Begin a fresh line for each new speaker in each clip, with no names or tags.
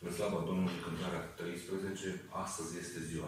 În slava Domnului, cântarea 13, astăzi este ziua.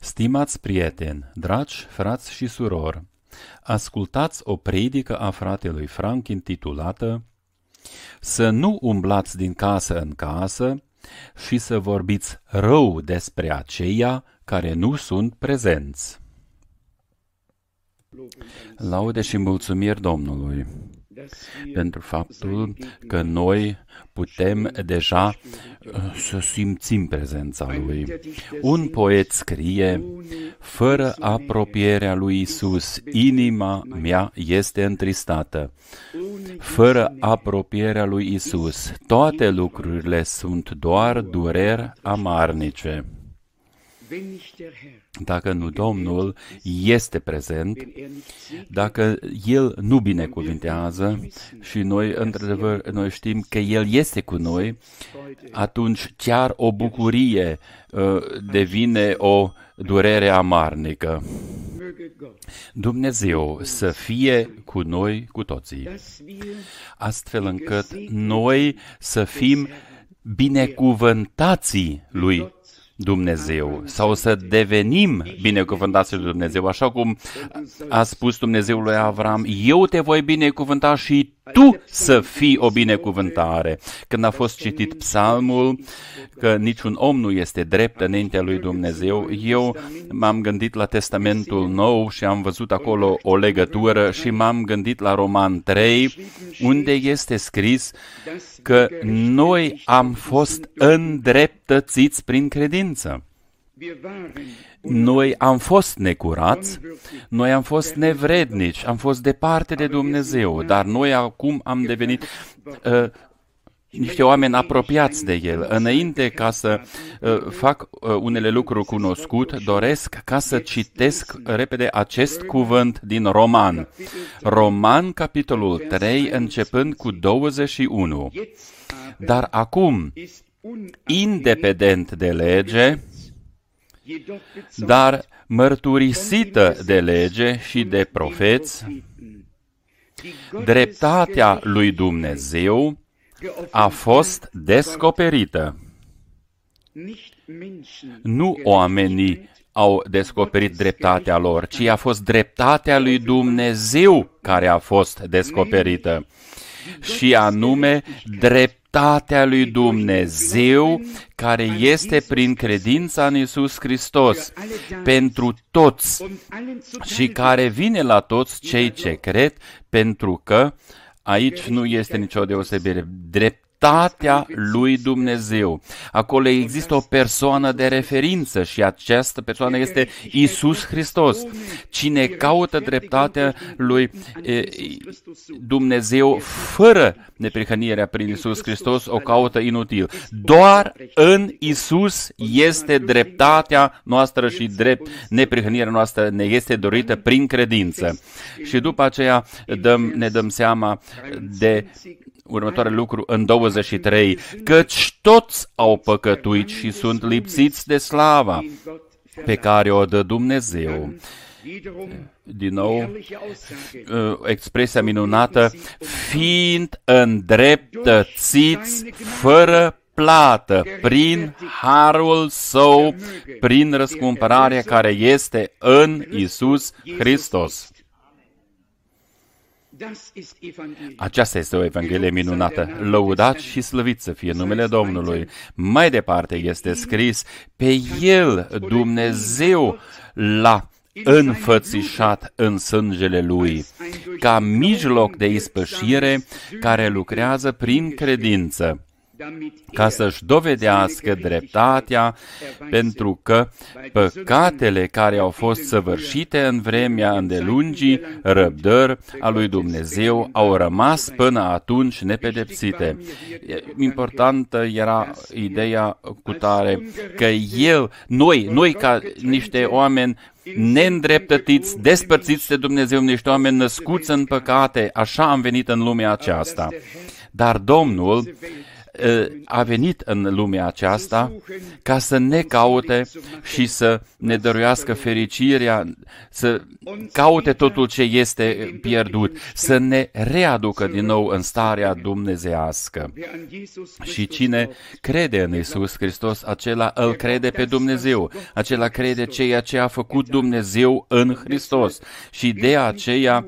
Stimați prieteni, dragi frați și surori, ascultați o predică a fratelui Frank intitulată Să nu umblați din casă în casă și să vorbiți rău despre aceia care nu sunt prezenți. Laude și mulțumiri Domnului pentru faptul că noi putem deja să simțim prezența Lui. Un poet scrie, fără apropierea lui Isus, inima mea este întristată. Fără apropierea lui Isus, toate lucrurile sunt doar dureri amarnice. Dacă nu Domnul este prezent, dacă El nu binecuvintează și noi, într-adevăr, noi știm că El este cu noi, atunci chiar o bucurie devine o durere amarnică. Dumnezeu să fie cu noi, cu toții, astfel încât noi să fim binecuvântații lui Dumnezeu sau să devenim binecuvântați lui Dumnezeu, așa cum a spus Dumnezeul lui Avram, eu te voi binecuvânta și tu să fii o binecuvântare. Când a fost citit psalmul că niciun om nu este drept înaintea lui Dumnezeu, eu m-am gândit la Testamentul Nou și am văzut acolo o legătură și m-am gândit la Roman 3, unde este scris că noi am fost îndreptățiți prin credință. Noi am fost necurați, noi am fost nevrednici, am fost departe de Dumnezeu, dar noi acum am devenit niște oameni apropiați de El. Înainte ca să fac unele lucruri cunoscut, doresc ca să citesc repede acest cuvânt din Roman. Roman, capitolul 3, începând cu 21. Dar acum, independent de lege, dar mărturisită de lege și de profeți, dreptatea lui Dumnezeu a fost descoperită. Nu oamenii au descoperit dreptatea lor, ci a fost dreptatea lui Dumnezeu care a fost descoperită. Și anume dreptatea lui Dumnezeu care este prin credința în Iisus Hristos pentru toți și care vine la toți cei ce cred, pentru că aici nu este nicio deosebire. Dreptatea lui Dumnezeu. Acolo există o persoană de referință și această persoană este Iisus Hristos. Cine caută dreptatea lui Dumnezeu fără neprihănirea prin Iisus Hristos o caută inutil. Doar în Iisus este dreptatea noastră și neprihănirea noastră ne este dorită prin credință. Și după aceea ne dăm seama de următoare lucru în 23, căci toți au păcătuit și sunt lipsiți de slava pe care o dă Dumnezeu. Din nou, expresia minunată, fiind îndreptățiți fără plată, prin harul Său, prin răscumpărarea care este în Iisus Hristos. Aceasta este o Evanghelie minunată. Lăudat și slăvit să fie numele Domnului. Mai departe este scris, pe El Dumnezeu l-a înfățișat în sângele Lui, ca mijloc de ispășire care lucrează prin credință, ca să-și dovedească dreptatea, pentru că păcatele care au fost săvârșite în vremea îndelungii răbdări a lui Dumnezeu au rămas până atunci nepedepsite. Importantă era ideea cu tare că noi ca niște oameni neîndreptățiți, despărțiți de Dumnezeu, niște oameni născuți în păcate, așa am venit în lumea aceasta. Dar Domnul a venit în lumea aceasta ca să ne caute și să ne dăruiască fericirea, să caute totul ce este pierdut, să ne readucă din nou în starea dumnezeiască. Și cine crede în Iisus Hristos, acela îl crede pe Dumnezeu, acela crede ceea ce a făcut Dumnezeu în Hristos. Și de aceea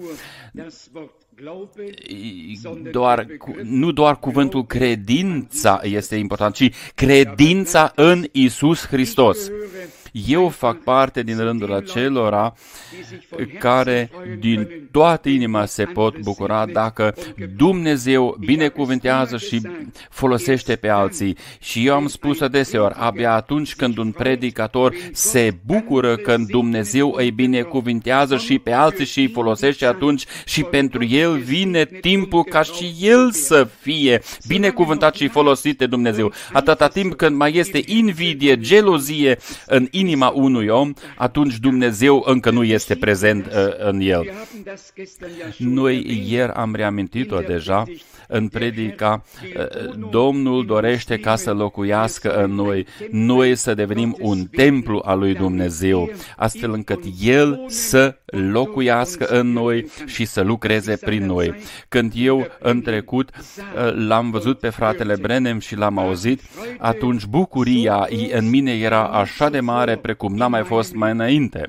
nu doar cuvântul credința este important, ci credința în Iisus Hristos. Eu fac parte din rândul acelora care din toată inima se pot bucura dacă Dumnezeu binecuvântează și folosește pe alții. Și eu am spus adeseori, abia atunci când un predicator se bucură când Dumnezeu îi binecuvântează și pe alții și îi folosește, atunci și pentru el vine timpul ca și el să fie binecuvântat și folosit de Dumnezeu. Atâta timp când mai este invidie, gelozie în inima unui om, atunci Dumnezeu încă nu este prezent în el. Noi ieri am reamintit-o deja în predica, Domnul dorește ca să locuiască în noi, noi să devenim un templu al lui Dumnezeu, astfel încât El să locuiască în noi și să lucreze prin noi. Când eu în trecut l-am văzut pe fratele Branham și l-am auzit, atunci bucuria în mine era așa de mare precum n-a mai fost mai înainte.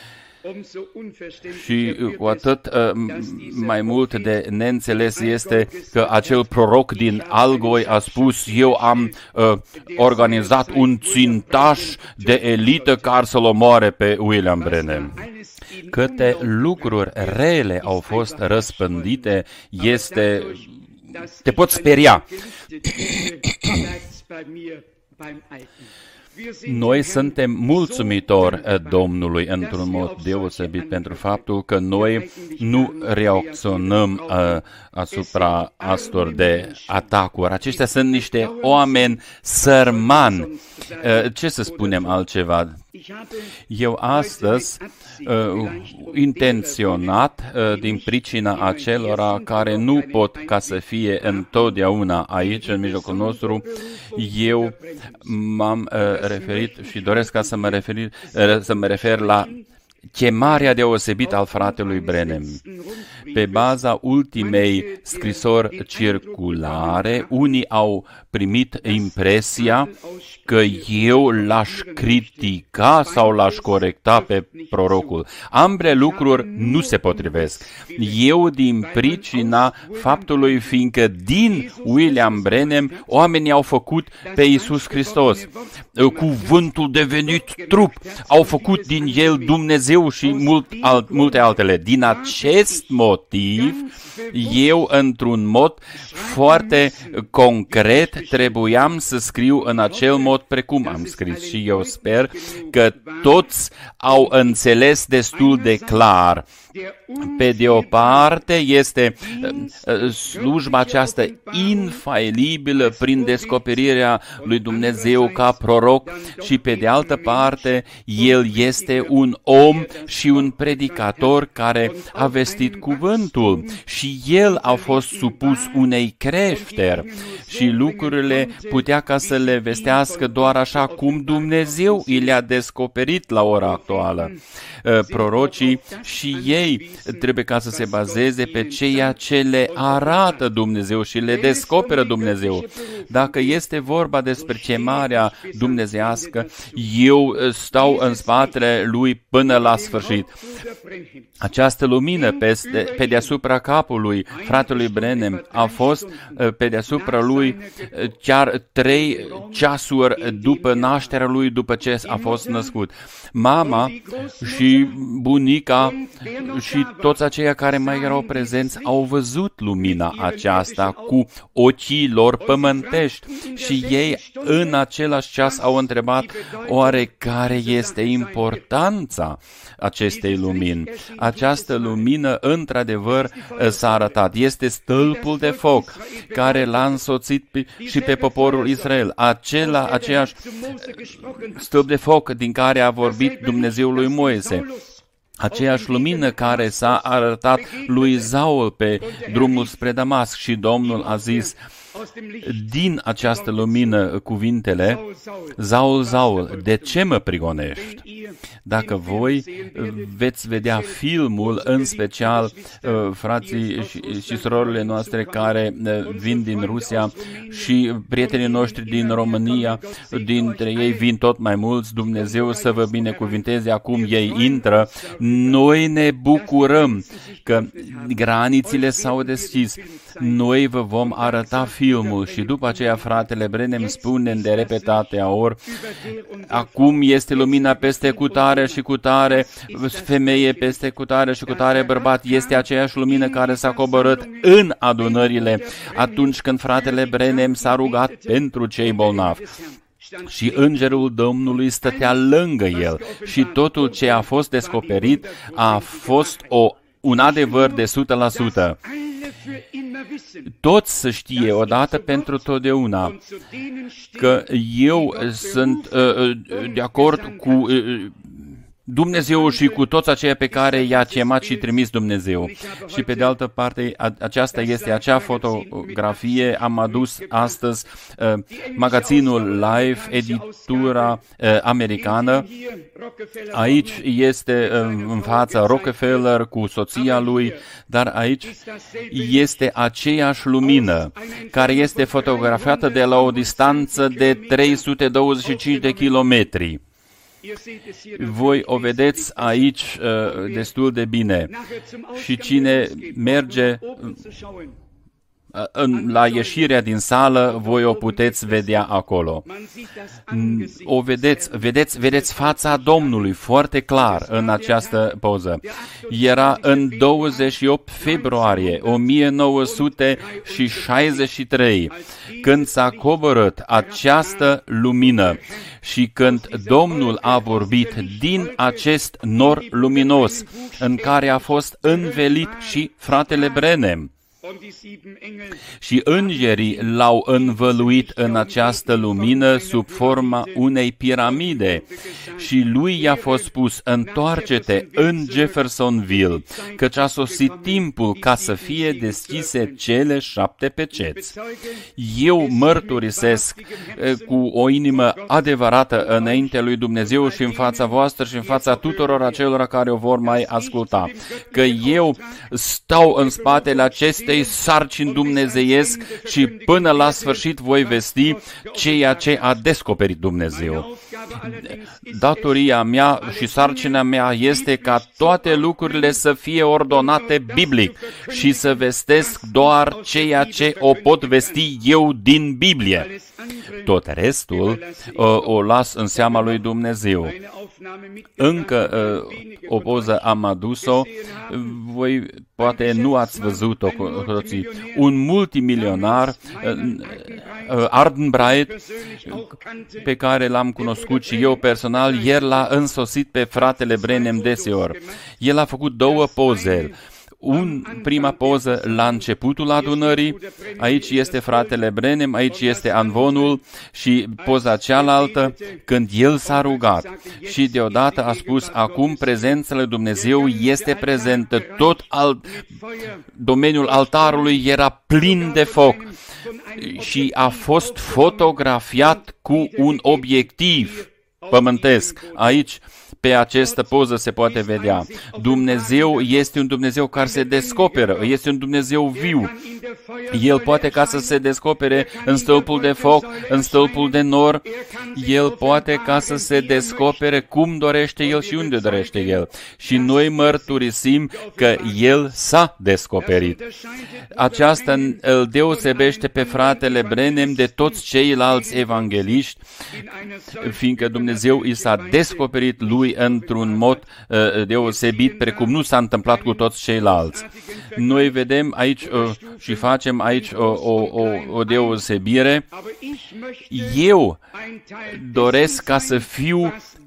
Și cu atât mai mult de neînțeles este că acel proroc din Allgäu a spus: eu am organizat un țintaș de elită care să-l omoare pe William Branham. Câte lucruri rele au fost răspândite, te pot speria. Noi suntem mulțumitori Domnului într-un mod deosebit pentru faptul că noi nu reacționăm asupra astor de atacuri. Aceștia sunt niște oameni sărmani. Ce să spunem altceva? Eu astăzi, intenționat, din pricina acelora care nu pot ca să fie întotdeauna aici, în mijlocul nostru, eu m-am referit și doresc ca să mă refer la chemarea deosebită al fratelui Branham. Pe baza ultimei scrisori circulare, unii au primit impresia că eu l-aș critica sau l-aș corecta pe prorocul. Ambele lucruri nu se potrivesc. Eu, din pricina faptului fiindcă din William Branham oamenii au făcut pe Iisus Hristos. Cuvântul devenit trup, au făcut din el Dumnezeu și multe altele. Din acest motiv, eu, într-un mod foarte concret, trebuiam să scriu în acel mod precum am scris. Și eu sper că toți au înțeles destul de clar. Pe de o parte este slujba aceasta infailibilă prin descoperirea lui Dumnezeu ca proroc și pe de altă parte el este un om și un predicator care a vestit cuvântul și el a fost supus unei creșteri și lucrurile putea ca să le vestească doar așa cum Dumnezeu i le-a descoperit la ora actuală. Prorocii și ei trebuie ca să se bazeze pe ceea ce le arată Dumnezeu și le descoperă Dumnezeu. Dacă este vorba despre chemarea dumnezeiască, eu stau în spatele lui până la sfârșit. Această lumină pe deasupra capului fratelui Branham a fost pe deasupra lui chiar 3 ceasuri după nașterea lui, după ce a fost născut. Mama și bunica și toți aceia care mai erau prezenți au văzut lumina aceasta cu ochii lor pământești și ei în același ceas au întrebat: oare care este importanța acestei lumini? Această lumină într-adevăr s-a arătat. Este stâlpul de foc care l-a însoțit și pe poporul Israel. Aceeași stâlp de foc din care a vorbit Dumnezeul lui Moise. Aceeași lumină care s-a arătat lui Saul pe drumul spre Damasc și Domnul a zis: din această lumină cuvintele: Saul, Saul, de ce mă prigonești? Dacă voi veți vedea filmul, în special frații și surorile noastre care vin din Rusia și prietenii noștri din România, dintre ei vin tot mai mulți, Dumnezeu să vă binecuvinteze, acum ei intră. Noi ne bucurăm că granițele s-au deschis. Noi vă vom arăta filmul și după aceea fratele Branham spune de repetate ori: acum este lumina peste cutare și cutare femeie, peste cutare și cutare bărbat. Este aceeași lumină care s-a coborât în adunările atunci când fratele Branham s-a rugat pentru cei bolnavi. Și îngerul Domnului stătea lângă el și totul ce a fost descoperit a fost un adevăr de 100%. Toți să știe odată pentru totdeauna că eu sunt de acord cu Dumnezeu și cu toți aceia pe care i-a chemat și trimis Dumnezeu. Și pe de altă parte, aceasta este acea fotografie. Am adus astăzi magazinul Life, editura americană. Aici este în fața Rockefeller cu soția lui, dar aici este aceeași lumină care este fotografiată de la o distanță de 325 de kilometri. Voi o vedeți aici destul de bine. Și cine merge la ieșirea din sală, voi o puteți vedea acolo. O vedeți fața Domnului foarte clar în această poză. Era în 28 februarie 1963 când s-a coborât această lumină și când Domnul a vorbit din acest nor luminos în care a fost învelit și fratele Branham. Și îngerii l-au învăluit în această lumină sub forma unei piramide și lui i-a fost spus: întoarce-te în Jeffersonville, căci a sosit timpul ca să fie deschise cele 7 peceți. Eu mărturisesc cu o inimă adevărată înaintea lui Dumnezeu și în fața voastră și în fața tuturor acelora care o vor mai asculta, că eu stau în spatele acestei sarcini dumnezeiesc și până la sfârșit voi vesti ceea ce a descoperit Dumnezeu. Datoria mea și sarcina mea este ca toate lucrurile să fie ordonate biblic și să vestesc doar ceea ce o pot vesti eu din Biblie. Tot restul o las în seama lui Dumnezeu. Încă o poză am adus-o, voi poate nu ați văzut-o cu toții. Un multimilionar, Ardenbright, pe care l-am cunoscut și eu personal, ieri l-a însoțit pe fratele Branham deseori. El a făcut 2 poze. Prima poză la începutul adunării, aici este fratele Branham, aici este anvonul, și poza cealaltă când el s-a rugat și deodată a spus: acum prezența lui Dumnezeu este prezentă, tot domeniul altarului era plin de foc și a fost fotografiat cu un obiectiv pământesc. Aici, pe această poză se poate vedea. Dumnezeu este un Dumnezeu care se descoperă, este un Dumnezeu viu. El poate ca să se descopere în stâlpul de foc, în stâlpul de nor. El poate ca să se descopere cum dorește El și unde dorește El. Și noi mărturisim că El s-a descoperit. Aceasta îl deosebește pe fratele Branham de toți ceilalți evangeliști, fiindcă Dumnezeu i s-a descoperit lui într-un mod deosebit, precum nu s-a întâmplat cu toți ceilalți. Noi vedem aici și facem aici o deosebire. Eu doresc ca să fiu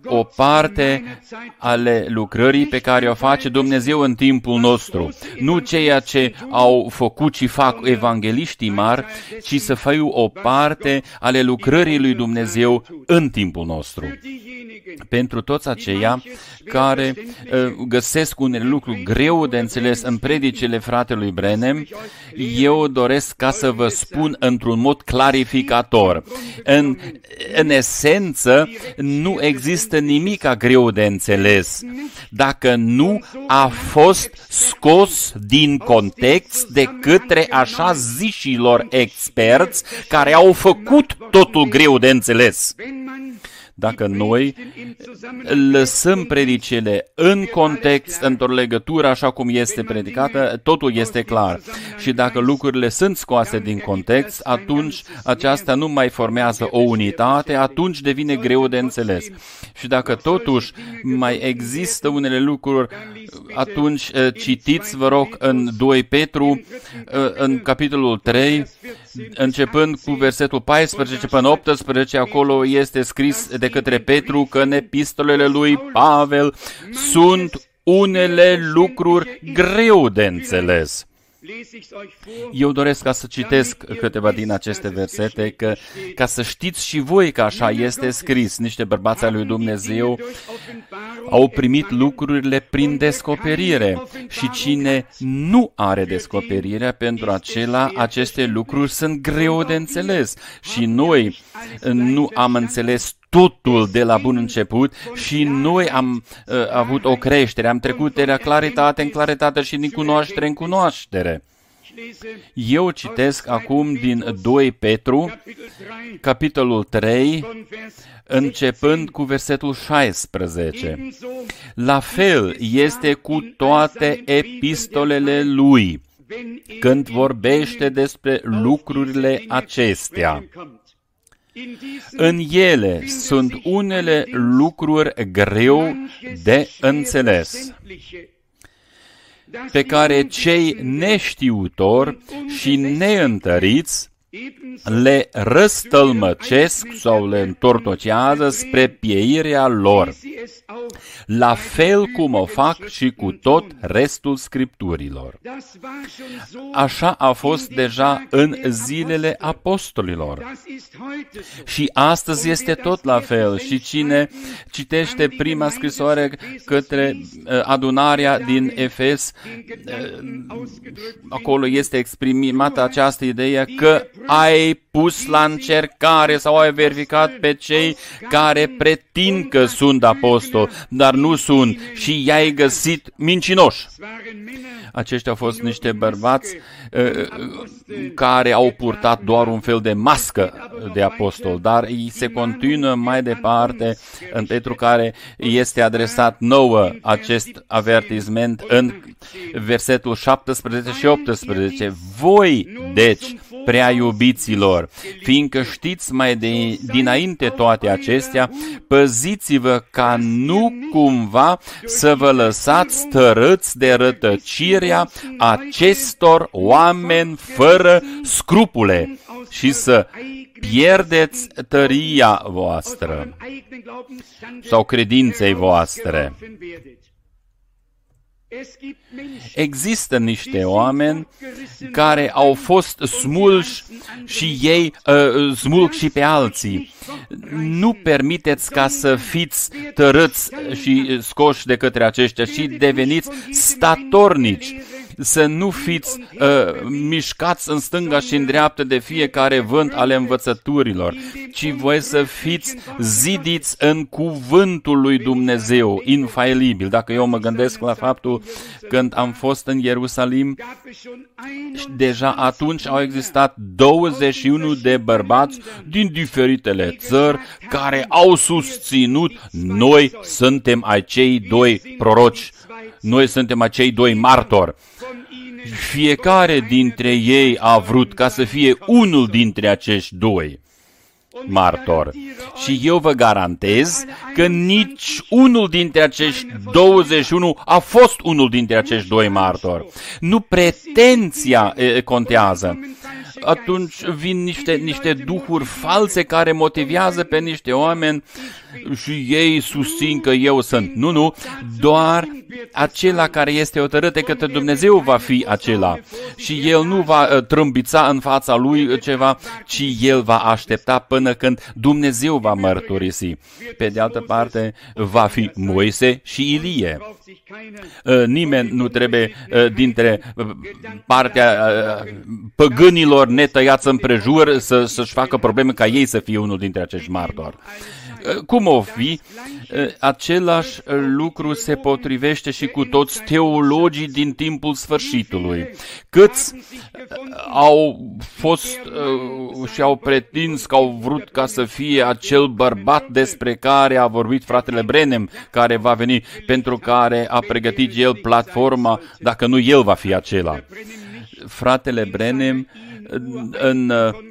o parte ale lucrării pe care o face Dumnezeu în timpul nostru. Nu ceea ce au făcut și fac evangeliștii mari, ci să fie o parte ale lucrării lui Dumnezeu în timpul nostru. Pentru toți aceia care găsesc unele lucruri greu de înțeles în predicile fratelui Branham, eu doresc ca să vă spun într-un mod clarificator. În esență, nu există nimic greu de înțeles dacă nu a fost scos din context de către așa zișilor experți care au făcut totul greu de înțeles. Dacă noi lăsăm predicile în context, într-o legătură așa cum este predicată, totul este clar. Și dacă lucrurile sunt scoase din context, atunci aceasta nu mai formează o unitate, atunci devine greu de înțeles. Și dacă totuși mai există unele lucruri, atunci citiți, vă rog, în 2 Petru, în capitolul 3, începând cu versetul 14 până 18, acolo este scris de către Petru că în epistolele lui Pavel sunt unele lucruri greu de înțeles. Eu doresc ca să citesc câteva din aceste versete, ca să știți și voi că așa este scris. Niște bărbați al lui Dumnezeu au primit lucrurile prin descoperire și cine nu are descoperirea, pentru acela aceste lucruri sunt greu de înțeles. Și noi nu am înțeles totul de la bun început și noi am avut o creștere, am trecut de la claritate în claritate și din cunoaștere în cunoaștere. Eu citesc acum din 2 Petru, capitolul 3, începând cu versetul 16. La fel este cu toate epistolele lui, când vorbește despre lucrurile acestea. În ele sunt unele lucruri greu de înțeles, pe care cei neștiutori și neîntăriți le răstălmăcesc sau le întortocează spre pieirea lor, la fel cum o fac și cu tot restul Scripturilor. Așa a fost deja în zilele apostolilor. Și astăzi este tot la fel. Și cine citește prima scrisoare către adunarea din Efes, acolo este exprimată această idee că ai pus la încercare sau ai verificat pe cei care pretind că sunt apostoli, dar nu sunt, și i-ai găsit mincinoși. Aceștia au fost niște bărbați care au purtat doar un fel de mască de apostol, dar ei se continuă mai departe în Petru, care este adresat nouă acest avertisment în versetul 17 și 18. Voi, deci, prea iubiților, fiindcă știți mai dinainte toate acestea, păziți-vă ca nu cumva să vă lăsați tărâți de rătăcirea acestor oameni fără scrupule și să pierdeți tăria voastră sau credinței voastre. Există niște oameni care au fost smulși și ei smulg și pe alții. Nu permiteți ca să fiți tărâți și scoși de către aceștia, ci deveniți statornici. Să nu fiți mișcați în stânga și în dreapta de fiecare vânt ale învățăturilor, ci voi să fiți zidiți în cuvântul lui Dumnezeu, infailibil. Dacă eu mă gândesc la faptul când am fost în Ierusalim, deja atunci au existat 21 de bărbați din diferitele țări care au susținut: noi suntem acei doi proroci, noi suntem acei doi martori. Fiecare dintre ei a vrut ca să fie unul dintre acești doi martori. Și eu vă garantez că nici unul dintre acești 21 a fost unul dintre acești doi martori. Nu pretenția contează. Atunci vin niște duhuri false care motivează pe niște oameni și ei susțin că eu sunt. Nu, doar acela care este hotărât de către Dumnezeu va fi acela. Și el nu va trâmbița în fața lui ceva, ci el va aștepta până când Dumnezeu va mărturisi. Pe de altă parte, va fi Moise și Ilie. Nimeni nu trebuie dintre partea păgânilor netăiați împrejur să-și facă probleme ca ei să fie unul dintre acești martori. Cum o fi, același lucru se potrivește și cu toți teologii din timpul sfârșitului. Câți au fost și au pretins că au vrut ca să fie acel bărbat despre care a vorbit fratele Branham, care va veni, pentru care a pregătit el platforma, dacă nu el va fi acela. Fratele Branham în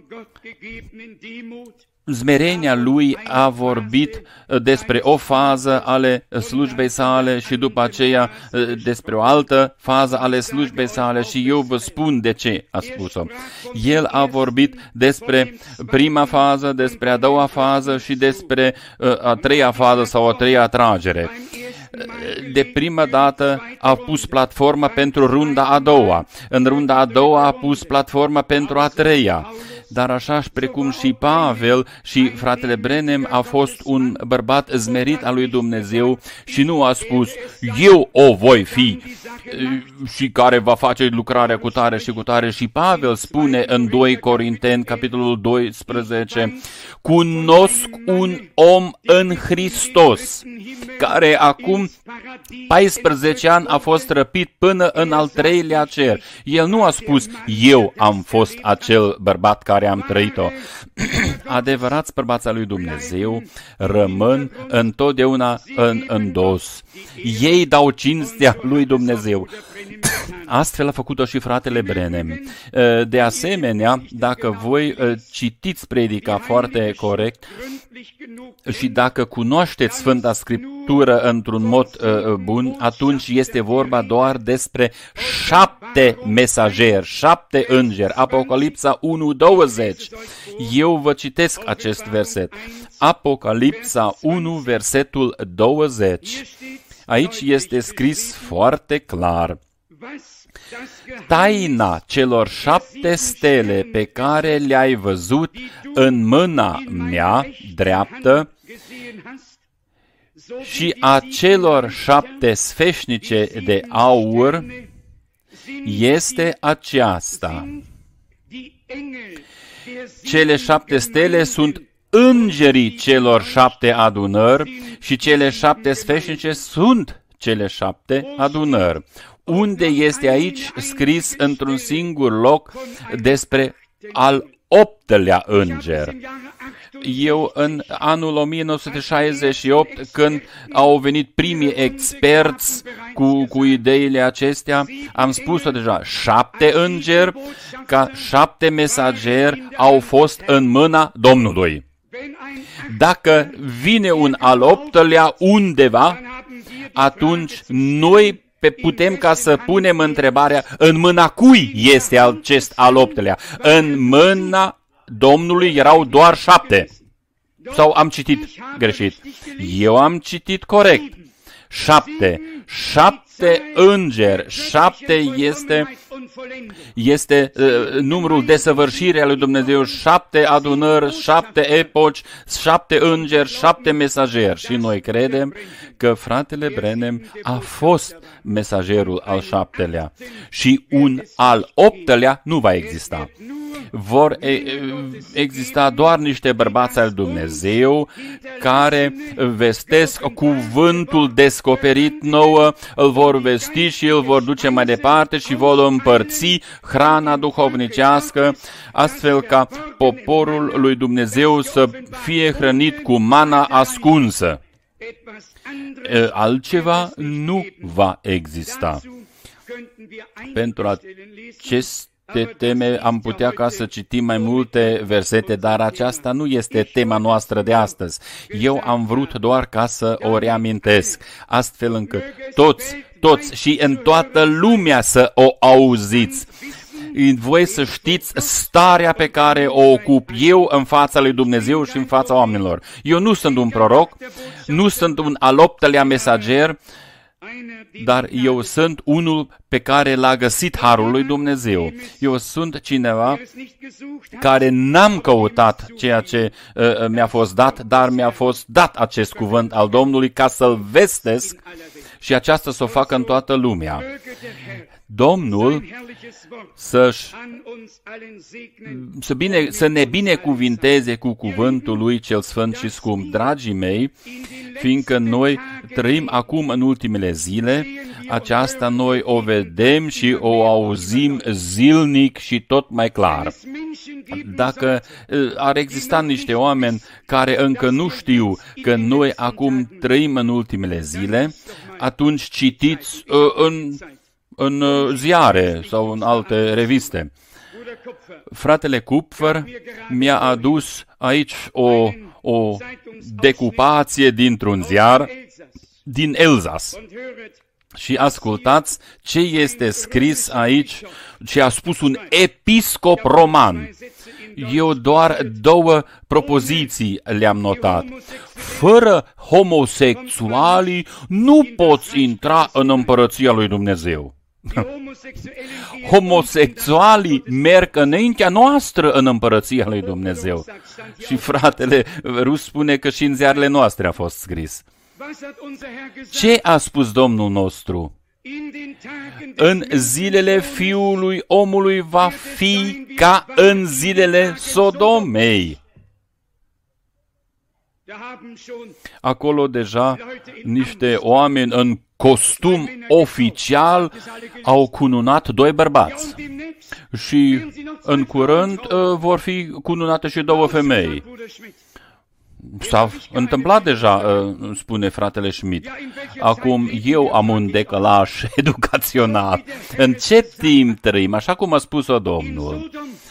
smerenia lui a vorbit despre o fază ale slujbei sale și după aceea despre o altă fază ale slujbei sale și eu vă spun de ce a spus-o. El a vorbit despre prima fază, despre a doua fază și despre a treia fază sau a treia atragere. De prima dată a pus platforma pentru runda a doua. În runda a doua a pus platforma pentru a treia. Dar așa precum și Pavel și fratele Branham a fost un bărbat zmerit al lui Dumnezeu și nu a spus, eu o voi fi și care va face lucrarea cu tare și cu tare. Și Pavel spune în 2 Corinteni, capitolul 12, cunosc un om în Hristos, care acum 14 ani a fost răpit până în al treilea cer. El nu a spus, eu am fost acel bărbat care am trăit-o. Adevărați bărbați al lui Dumnezeu rămân întotdeauna în dos. Ei dau cinstea lui Dumnezeu. Astfel a făcut-o și fratele Branham. De asemenea, dacă voi citiți predica foarte corect și dacă cunoașteți Sfânta Scriptură într-un mod bun, atunci este vorba doar despre 7 mesageri, 7 îngeri. Apocalipsa 1:20. Eu vă citesc acest verset. Apocalipsa 1, versetul 20. Aici este scris foarte clar. Taina celor 7 stele pe care le-ai văzut în mâna mea dreaptă și a celor 7 sfeșnice de aur este aceasta. Cele 7 stele sunt îngerii celor 7 adunări și cele 7 sfeșnice sunt cele 7 adunări. Unde este aici scris într-un singur loc despre al 8-lea înger. Eu în anul 1968, când au venit primii experți cu ideile acestea, am spus-o deja, 7 îngeri ca 7 mesageri au fost în mâna Domnului. Dacă vine un al 8-lea undeva, atunci noi putem ca să punem întrebarea, în mâna cui este acest al 8-lea? În mâna Domnului erau doar 7. Sau am citit greșit? Eu am citit corect. 7. 7 îngeri. 7 este numărul desăvârșirii al lui Dumnezeu. 7 adunări, 7 epoci, 7 îngeri, 7 mesageri. Și noi credem că fratele Branham a fost mesagerul al 7-lea. Și un al 8-lea nu va exista. Vor exista doar niște bărbați al Dumnezeu care vestesc cuvântul descoperit nouă, îl vor vesti și îl vor duce mai departe și vor împărți hrana duhovnicească, astfel ca poporul lui Dumnezeu să fie hrănit cu mana ascunsă. Altceva nu va exista. Pentru acest teme am putea ca să citim mai multe versete, dar aceasta nu este tema noastră de astăzi. Eu am vrut doar ca să o reamintesc, astfel încât toți și în toată lumea să o auziți. voi să știți starea pe care o ocup eu în fața lui Dumnezeu și în fața oamenilor. Eu nu sunt un proroc, nu sunt un al optelea mesager, dar eu sunt unul pe care l-a găsit harul lui Dumnezeu. Eu sunt cineva care n-am căutat ceea ce mi-a fost dat, dar mi-a fost dat acest cuvânt al Domnului ca să-l vestesc și aceasta să o facă în toată lumea. Domnul să ne binecuvinteze cu cuvântul lui cel sfânt și scump. Dragii mei, fiindcă noi trăim acum în ultimele zile, aceasta noi o vedem și o auzim zilnic și tot mai clar. Dacă ar exista niște oameni care încă nu știu că noi acum trăim în ultimele zile, atunci citiți în ziare sau în alte reviste. Fratele Kupfer mi-a adus aici o decupație dintr-un ziar din Elzas. Și ascultați ce este scris aici, ce a spus un episcop roman. Eu doar 2 propoziții le-am notat. Fără homosexualii nu poți intra în împărăția lui Dumnezeu. Homosexualii merg înaintea noastră în împărăția lui Dumnezeu. Și fratele Rus spune că și în ziarele noastre a fost scris. Ce a spus Domnul nostru? În zilele Fiului Omului va fi ca în zilele Sodomei. Acolo deja niște oameni în costum oficial au cununat 2 bărbați. Și în curând vor fi cununate și 2 femei. S-a întâmplat deja, spune fratele Schmidt. Acum eu am un decalaj educațional. În ce timp trăim? Așa cum a spus-o Domnul.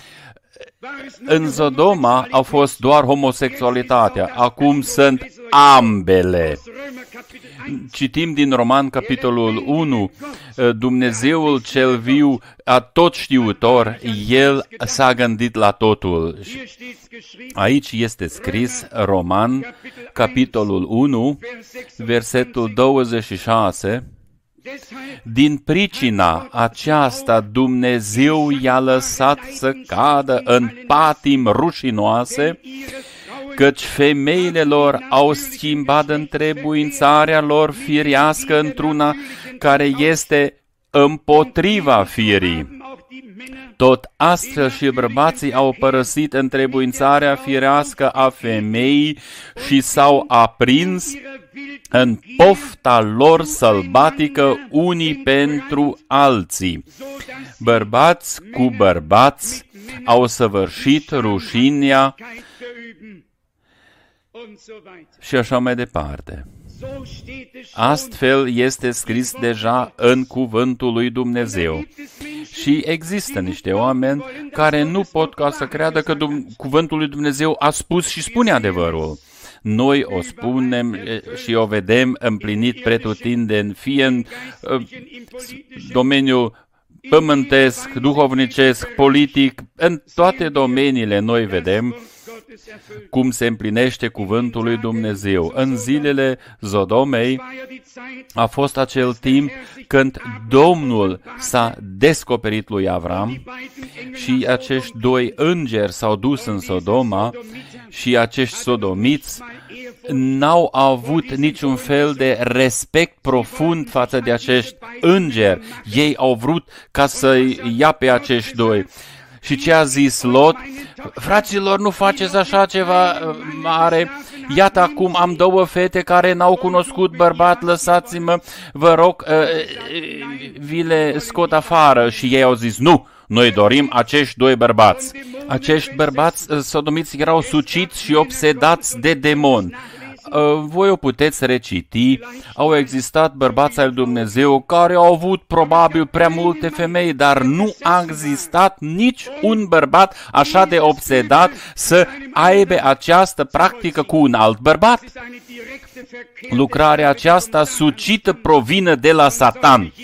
În Sodoma a fost doar homosexualitatea. Acum sunt ambele. Citim din Roman, capitolul 1, Dumnezeul cel viu, atotștiutor, El s-a gândit la totul. Aici este scris, Roman, capitolul 1, versetul 26, din pricina aceasta Dumnezeu i-a lăsat să cadă în patim rușinoase, căci femeile lor au schimbat întrebuințarea lor firească într-una care este împotriva firii. Tot astfel și bărbații au părăsit întrebuințarea firească a femeii și s-au aprins în pofta lor sălbatică unii pentru alții. Bărbați cu bărbați au săvârșit rușinea și așa mai departe. Astfel este scris deja în cuvântul lui Dumnezeu. Și există niște oameni care nu pot ca să creadă că cuvântul lui Dumnezeu a spus și spune adevărul. Noi o spunem și o vedem împlinit pretutindeni, fie în domeniul pământesc, duhovnicesc, politic, în toate domeniile noi vedem cum se împlinește cuvântul lui Dumnezeu. În zilele Sodomei a fost acel timp când Domnul s-a descoperit lui Avram și acești 2 îngeri s-au dus în Sodoma și acești sodomiți n-au avut niciun fel de respect profund față de acești îngeri. Ei au vrut ca să-i ia pe acești 2. Și ce a zis Lot? Fraților, nu faceți așa ceva mare. Iată, acum am 2 fete care n-au cunoscut bărbat, lăsați-mă, vă rog, vi le scot afară. Și ei au zis, nu, noi dorim acești 2 bărbați. Acești bărbați sodomiți erau suciți și obsedați de demon. Voi o puteți reciti. Au existat bărbați ai lui Dumnezeu care au avut probabil prea multe femei, dar nu a existat nici un bărbat așa de obsedat să aibă această practică cu un alt bărbat. Lucrarea aceasta sucită provine de la Satan.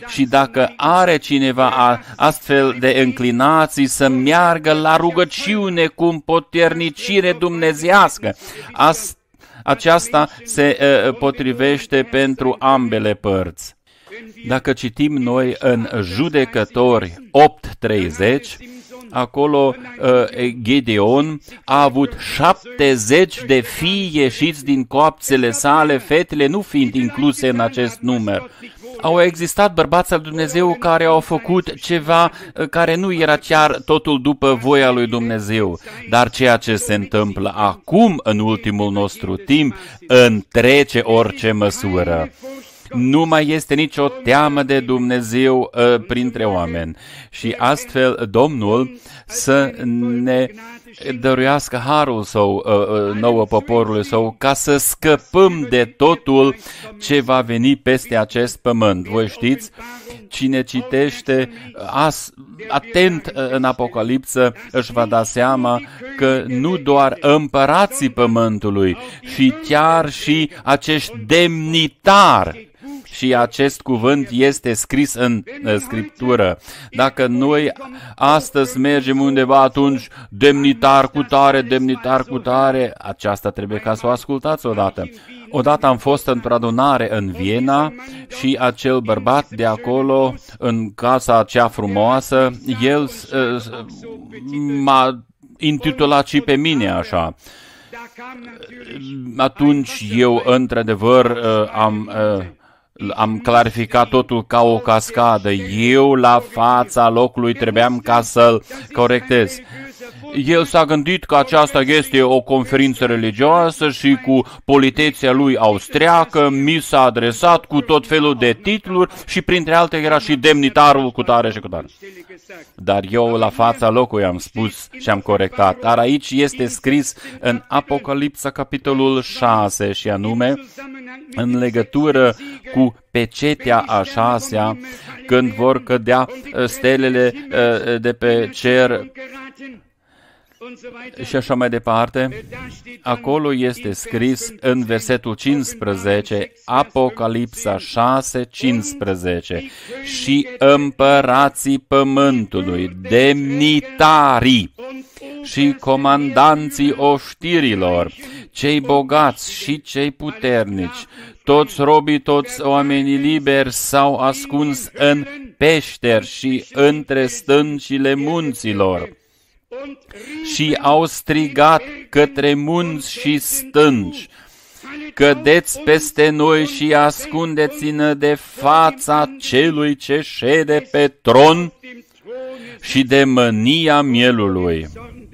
și dacă are cineva astfel de înclinații să meargă la rugăciune cu împuternicire dumnezeiască. Aceasta se potrivește pentru ambele părți. Dacă citim noi în Judecători 8:30, acolo Gedeon a avut 70 de fii ieșiți din coapsele sale, fetele nu fiind incluse în acest număr. Au existat bărbați al Dumnezeu care au făcut ceva care nu era chiar totul după voia lui Dumnezeu, dar ceea ce se întâmplă acum în ultimul nostru timp întrece orice măsură. Nu mai este nicio teamă de Dumnezeu printre oameni și astfel Domnul să ne dăruiască harul său nouă poporului său ca să scăpăm de totul ce va veni peste acest pământ. Voi știți, cine citește atent în Apocalipsă își va da seama că nu doar împărații pământului, și chiar și acești demnitari, și acest cuvânt este scris în Scriptură. Dacă noi astăzi mergem undeva, atunci demnitar cu tare, aceasta trebuie ca să o ascultați odată. Odată am fost într-o adunare în Viena și acel bărbat de acolo, în casa cea frumoasă, el m-a intitulat și pe mine așa. Atunci eu, într-adevăr, am clarificat totul ca o cascadă. Eu, la fața locului, trebuiam ca să-l corectez. El s-a gândit că aceasta este o conferință religioasă și cu politețea lui austriacă mi s-a adresat cu tot felul de titluri și printre altele era și demnitarul cu tare și cu tare. Dar eu la fața locului am spus și am corectat. Dar aici este scris în Apocalipsa capitolul 6 și anume în legătură cu pecetea a 6-a, când vor cădea stelele de pe cer și așa mai departe. Acolo este scris în versetul 15, Apocalipsa 6:15, și împărații pământului, demnitarii și comandanții oștirilor, cei bogați și cei puternici, toți robii, toți oamenii liberi s-au ascuns în peșteri și între stâncile munților și au strigat către munți și stânci: cădeți peste noi și ascundeți-ne de fața celui ce șede pe tron și de mânia mielului.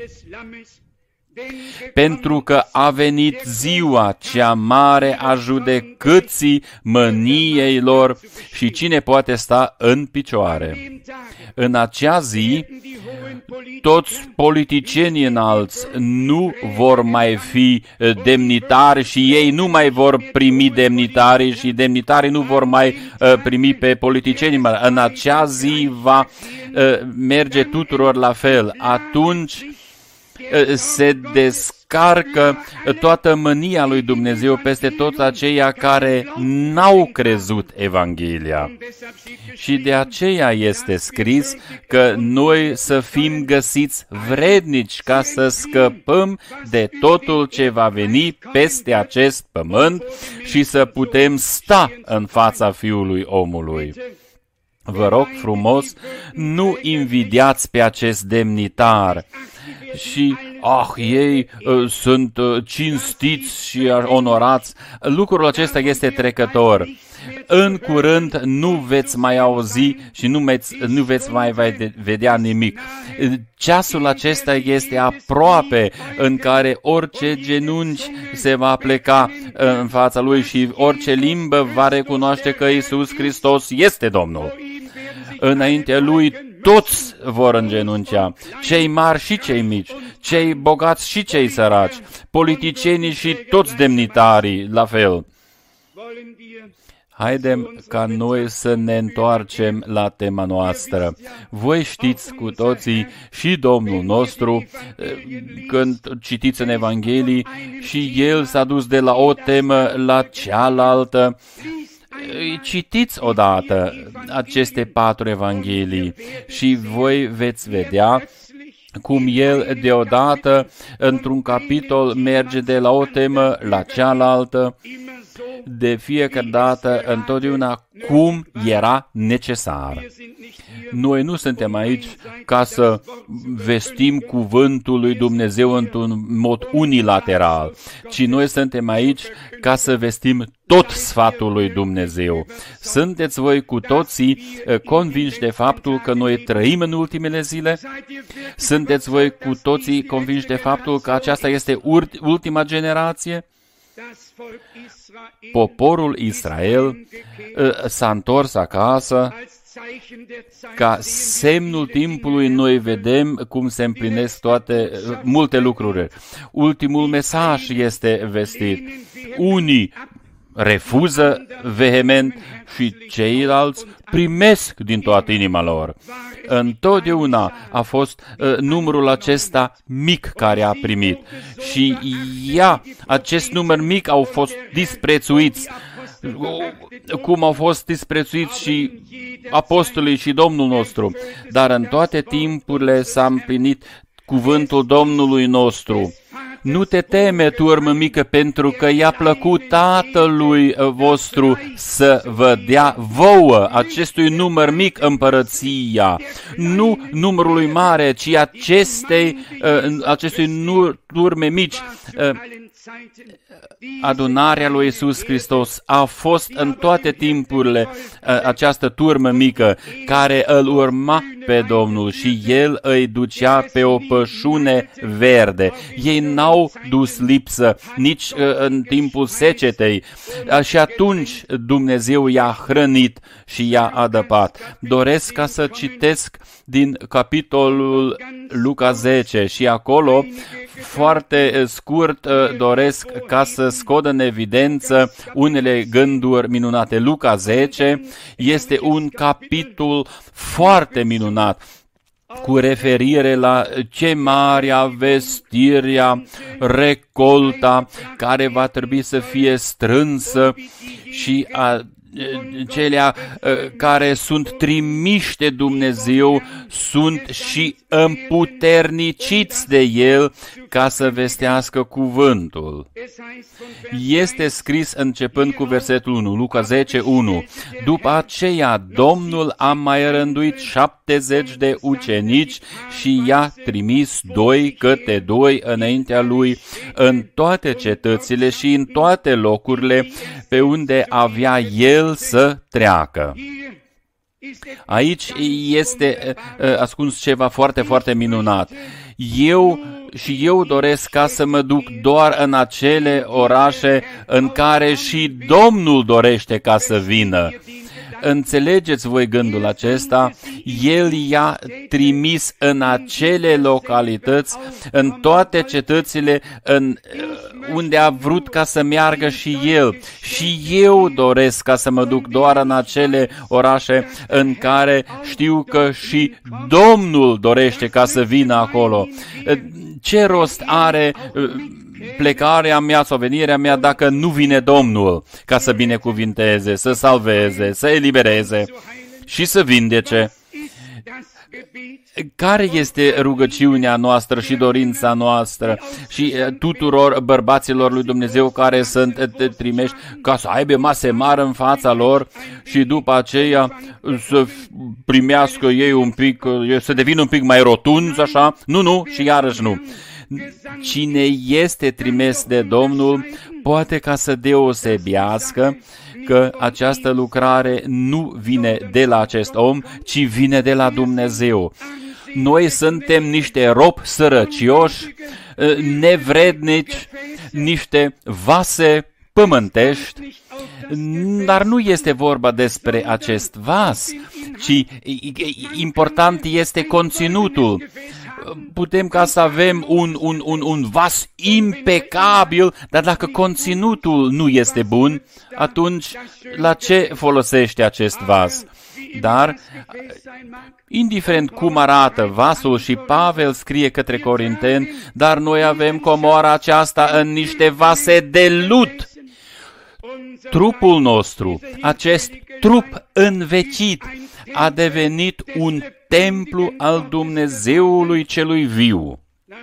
Pentru că a venit ziua cea mare a judecății mâniei lor și cine poate sta în picioare. În acea zi, toți politicienii înalți nu vor mai fi demnitari și ei nu mai vor primi demnitarii și demnitarii nu vor mai primi pe politicienii. În acea zi va merge tuturor la fel. Atunci se descarcă toată mânia lui Dumnezeu peste toți aceia care n-au crezut Evanghelia. Și de aceea este scris că noi să fim găsiți vrednici ca să scăpăm de totul ce va veni peste acest pământ și să putem sta în fața Fiului Omului. Vă rog frumos, nu invidiați pe acest demnitar și, ei sunt cinstiți și onorați. Lucrul acesta este trecător. În curând nu veți mai auzi și nu veți mai vedea nimic. Ceasul acesta este aproape, în care orice genunchi se va pleca în fața lui și orice limbă va recunoaște că Iisus Hristos este Domnul. Înaintea lui toți vor îngenuncea, cei mari și cei mici, cei bogați și cei săraci, politicienii și toți demnitarii, la fel. Haidem ca noi să ne întoarcem la tema noastră. Voi știți cu toții și Domnul nostru, când citiți în Evanghelii, și El s-a dus de la o temă la cealaltă. citiți odată aceste 4 evanghelii și voi veți vedea cum el deodată într-un capitol merge de la o temă la cealaltă, de fiecare dată, întotdeauna cum era necesar. Noi nu suntem aici ca să vestim cuvântul lui Dumnezeu într-un mod unilateral, ci noi suntem aici ca să vestim tot sfatul lui Dumnezeu. Sunteți voi cu toții convinși de faptul că noi trăim în ultimele zile? Sunteți voi cu toții convinși de faptul că aceasta este ultima generație? Poporul Israel s-a întors acasă. Ca semnul timpului noi vedem cum se împlinesc multe lucruri. Ultimul mesaj este vestit. Unii refuză vehement și ceilalți primesc din toată inima lor. Întotdeauna a fost numărul acesta mic care a primit și acest număr mic au fost disprețuiți, cum au fost disprețuiți și apostolii și Domnul nostru, dar în toate timpurile s-a împlinit cuvântul Domnului nostru. Nu te teme, turmă mică, pentru că i-a plăcut Tatălui vostru să vă dea vouă, acestui număr mic, împărăția. Nu numărului mare, ci acestui turme mici. Adunarea lui Iisus Hristos a fost în toate timpurile această turmă mică care îl urma pe Domnul și El îi ducea pe o pășune verde. Ei n-au dus lipsă nici în timpul secetei și atunci Dumnezeu i-a hrănit și i-a adăpat. Doresc ca să citesc din capitolul Luca 10 și acolo foarte scurt doresc ca să scot în evidență unele gânduri minunate. Luca 10 este un capitol foarte minunat cu referire la chemarea, vestirea, recolta care va trebui să fie strânsă și celea care sunt trimiși de Dumnezeu sunt și împuterniciți de El ca să vestească cuvântul. Este scris începând cu versetul 1, Luca 10, 1. După aceea, Domnul a mai rânduit 70 de ucenici și i-a trimis 2 câte 2 înaintea lui în toate cetățile și în toate locurile pe unde avea El să treacă. Aici este ascuns ceva foarte, foarte minunat. Eu doresc ca să mă duc doar în acele orașe în care și Domnul dorește ca să vină. Înțelegeți voi gândul acesta? El i-a trimis în acele localități, în toate cetățile unde a vrut ca să meargă și El. Și eu doresc ca să mă duc doar în acele orașe în care știu că și Domnul dorește ca să vină acolo. Ce rost are plecarea mea sau venirea mea dacă nu vine Domnul ca să binecuvinteze, să salveze, să elibereze și să vindece? Care este rugăciunea noastră și dorința noastră și tuturor bărbaților lui Dumnezeu care sunt trimești ca să aibă mase mari în fața lor și după aceea să primească ei un pic, să devină un pic mai rotunzi așa? Nu, și iarăși nu. Cine este trimis de Domnul poate ca să deosebească că această lucrare nu vine de la acest om, ci vine de la Dumnezeu. Noi suntem niște robi sărăcioși, nevrednici, niște vase pământești, dar nu este vorba despre acest vas, ci important este conținutul. Putem ca să avem un vas impecabil, dar dacă conținutul nu este bun, atunci la ce folosește acest vas? Dar, indiferent cum arată vasul, și Pavel scrie către Corinteni, dar noi avem comoara aceasta în niște vase de lut. trupul nostru, acest trup învechit, a devenit un templu al Dumnezeului celui viu.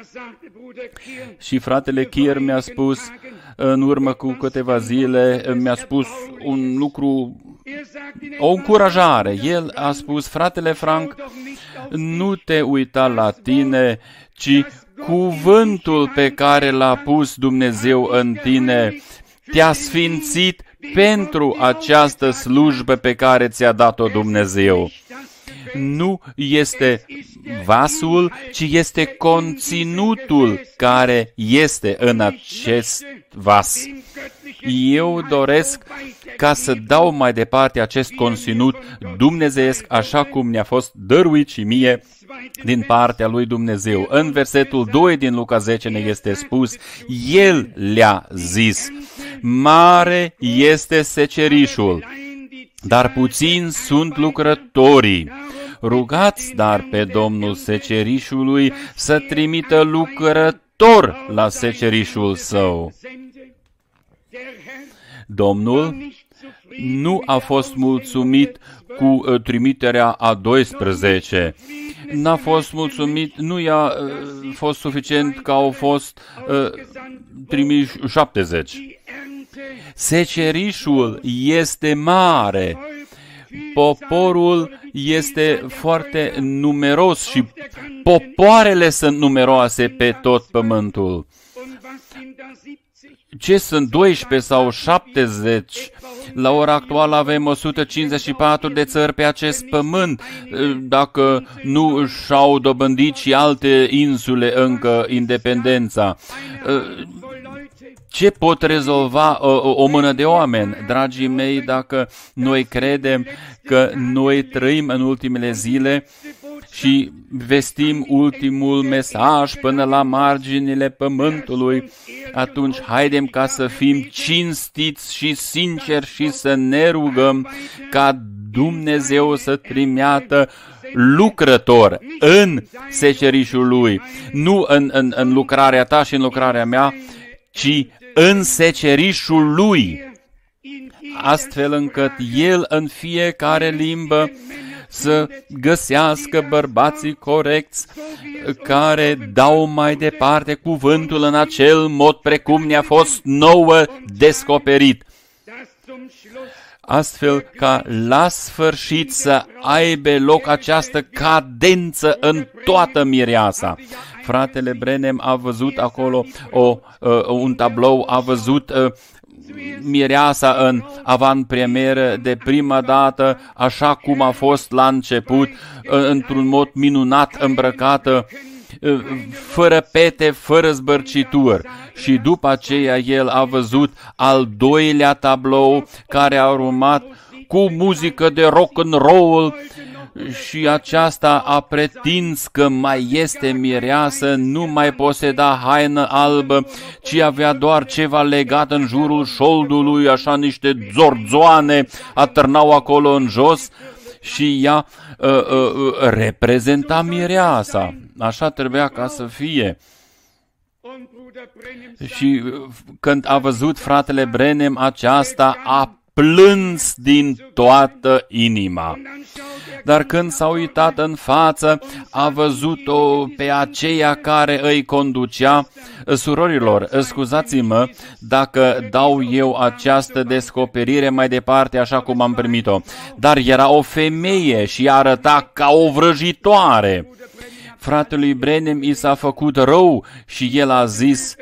Și fratele Kier mi-a spus, în urmă cu câteva zile, mi-a spus un lucru, o încurajare. El a spus, fratele Frank, nu te uita la tine, ci cuvântul pe care l-a pus Dumnezeu în tine te-a sfințit pentru această slujbă pe care ți-a dat-o Dumnezeu. Nu este vasul, ci este conținutul care este în acest vas. Eu doresc ca să dau mai departe acest conținut dumnezeiesc, așa cum ne-a fost dăruit și mie din partea lui Dumnezeu. În versetul 2 din Luca 10 ne este spus, El le-a zis, mare este secerișul, dar puțini sunt lucrătorii. Rugați dar pe Domnul secerișului să trimită lucrător la secerișul său. Domnul nu a fost mulțumit cu trimiterea a 12. N-a fost mulțumit, nu i-a fost suficient că au fost trimiși 70. Secerișul este mare. Poporul este foarte numeros și popoarele sunt numeroase pe tot pământul. Ce sunt 12 sau 70? La ora actuală avem 154 de țări pe acest pământ, dacă nu și-au dobândit și alte insule încă independența. Ce pot rezolva o mână de oameni? Dragii mei, dacă noi credem că noi trăim în ultimele zile și vestim ultimul mesaj până la marginile pământului, atunci haidem ca să fim cinstiți și sinceri și să ne rugăm ca Dumnezeu să trimită lucrător în secerișul lui, nu în lucrarea ta și în lucrarea mea, ci în secerișul lui, astfel încât el în fiecare limbă să găsească bărbații corecți care dau mai departe cuvântul în acel mod precum ne-a fost nouă descoperit, astfel ca la sfârșit să aibă loc această cadență în toată mireasa. Fratele Branham a văzut acolo un tablou, a văzut mireasa în avanpremieră de prima dată, așa cum a fost la început, într-un mod minunat îmbrăcată, fără pete, fără zbărcituri. Și după aceea el a văzut al doilea tablou care a urmat cu muzică de rock and roll și aceasta a pretins că mai este mireasă, nu mai poseda haină albă, ci avea doar ceva legat în jurul șoldului, așa niște zorzoane atârnau acolo în jos și ea reprezenta mireasa. Așa trebuia ca să fie. Și când a văzut fratele Branham aceasta, a plâns din toată inima. Dar când s-a uitat în față, a văzut-o pe aceea care îi conducea. Surorilor, scuzați-mă dacă dau eu această descoperire mai departe așa cum am primit-o, dar era o femeie și arăta ca o vrăjitoare. Fratelui Branham i s-a făcut rău și el a zis: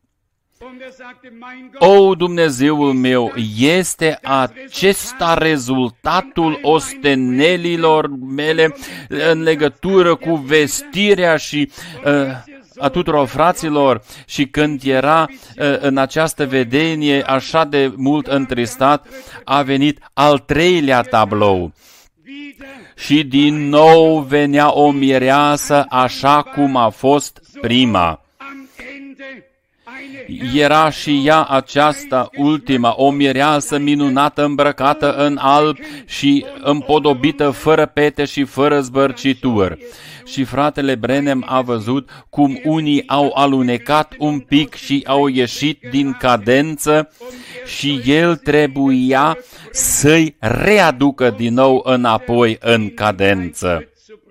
O, Dumnezeul meu, este acesta rezultatul ostenelilor mele în legătură cu vestirea și a tuturor fraților? Și când era în această vedenie așa de mult întristat, a venit al treilea tablou. Și din nou venea o mireasă așa cum a fost prima. Era și ea aceasta ultima, o mireasă minunată îmbrăcată în alb și împodobită fără pete și fără zbărcituri. Și fratele Branham a văzut cum unii au alunecat un pic și au ieșit din cadență și el trebuia să-i readucă din nou înapoi în cadență.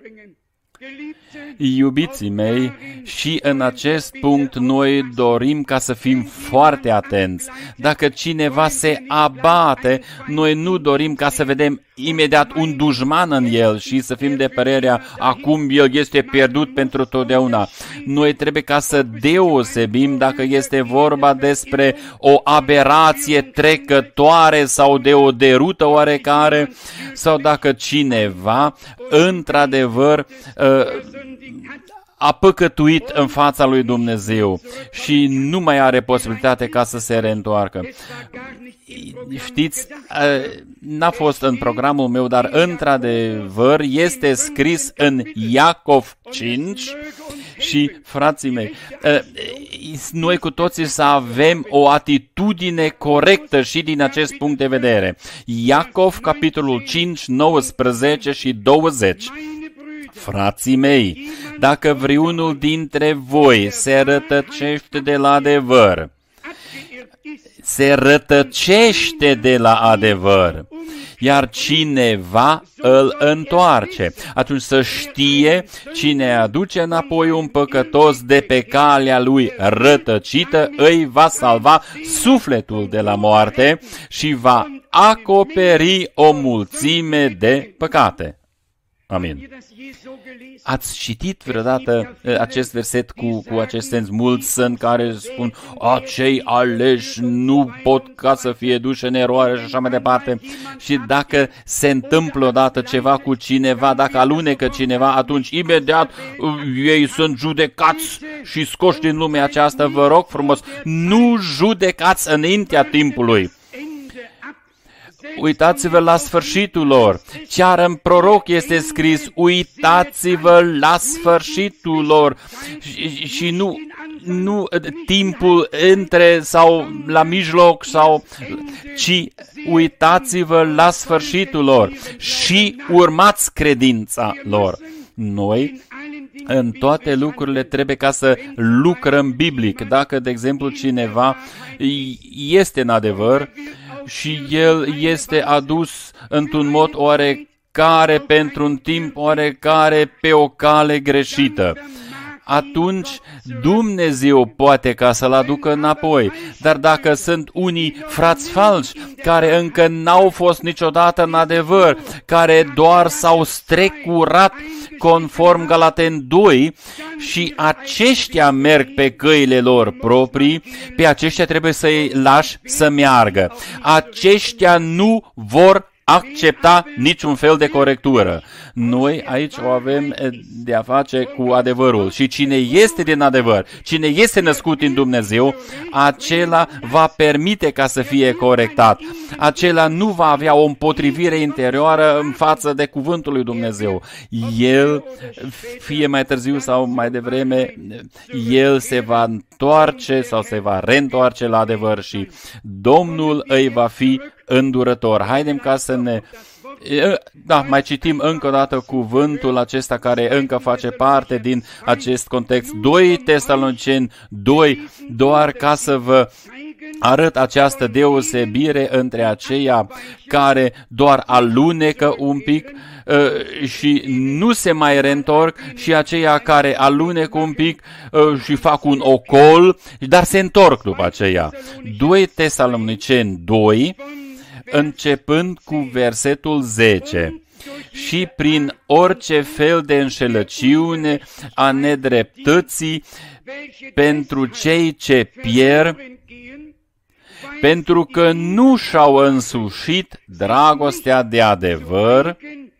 Iubiții mei, și în acest punct noi dorim ca să fim foarte atenți. Dacă cineva se abate, noi nu dorim ca să vedem imediat un dușman în el și să fim de părerea acum el este pierdut pentru totdeauna. Noi trebuie ca să deosebim dacă este vorba despre o aberație trecătoare sau de o derută oarecare sau dacă cineva într-adevăr a păcătuit în fața lui Dumnezeu și nu mai are posibilitate ca să se reîntoarcă. Știți, n-a fost în programul meu, dar într-adevăr este scris în Iacov 5 și, frații mei, noi cu toții să avem o atitudine corectă și din acest punct de vedere. Iacov, capitolul 5, 19 și 20. Frații mei, dacă vreunul dintre voi se rătăcește de la adevăr, se rătăcește de la adevăr, iar cineva îl întoarce, atunci să știe cine aduce înapoi un păcătos de pe calea lui rătăcită, îi va salva sufletul de la moarte și va acoperi o mulțime de păcate. Amin. Ați citit vreodată acest verset cu acest sens? Mulți sunt care spun, acei aleși nu pot ca să fie duși în eroare și așa mai departe. Și dacă se întâmplă odată ceva cu cineva, dacă alunecă cineva, atunci imediat ei sunt judecați și scoși din lumea aceasta. Vă rog frumos, nu judecați înaintea timpului. Uitați-vă la sfârșitul lor. Chiar în proroc este scris, uitați-vă la sfârșitul lor. Și nu timpul între sau la mijloc, ci uitați-vă la sfârșitul lor și urmați credința lor. Noi în toate lucrurile trebuie ca să lucrăm biblic. Dacă, de exemplu, cineva este în adevăr și el este adus într-un mod oarecare, pentru un timp oarecare, pe o cale greșită, atunci Dumnezeu poate ca să-l aducă înapoi. Dar dacă sunt unii frați falși care încă n-au fost niciodată în adevăr, care doar s-au strecurat conform Galaten 2 și aceștia merg pe căile lor proprii, pe aceștia trebuie să-i lași să meargă. Aceștia nu vor accepta niciun fel de corectură. Noi aici o avem de a face cu adevărul. Și cine este din adevăr, cine este născut din Dumnezeu, acela va permite ca să fie corectat. Acela nu va avea o împotrivire interioară în față de cuvântul lui Dumnezeu. El, fie mai târziu sau mai devreme, el se va întoarce sau se va reîntoarce la adevăr și Domnul îi va fi îndurător. Haidem ca să ne... mai citim încă o dată cuvântul acesta care încă face parte din acest context. 2 Tesaloniceni 2, doar ca să vă arăt această deosebire între aceia care doar alunecă un pic și nu se mai reîntorc și aceia care alunecă un pic și fac un ocol, dar se întorc după aceea. 2 Tesaloniceni 2, începând cu versetul 10. Și prin orice fel de înșelăciune a nedreptății pentru cei ce pierd, pentru că nu și-au însușit dragostea de adevăr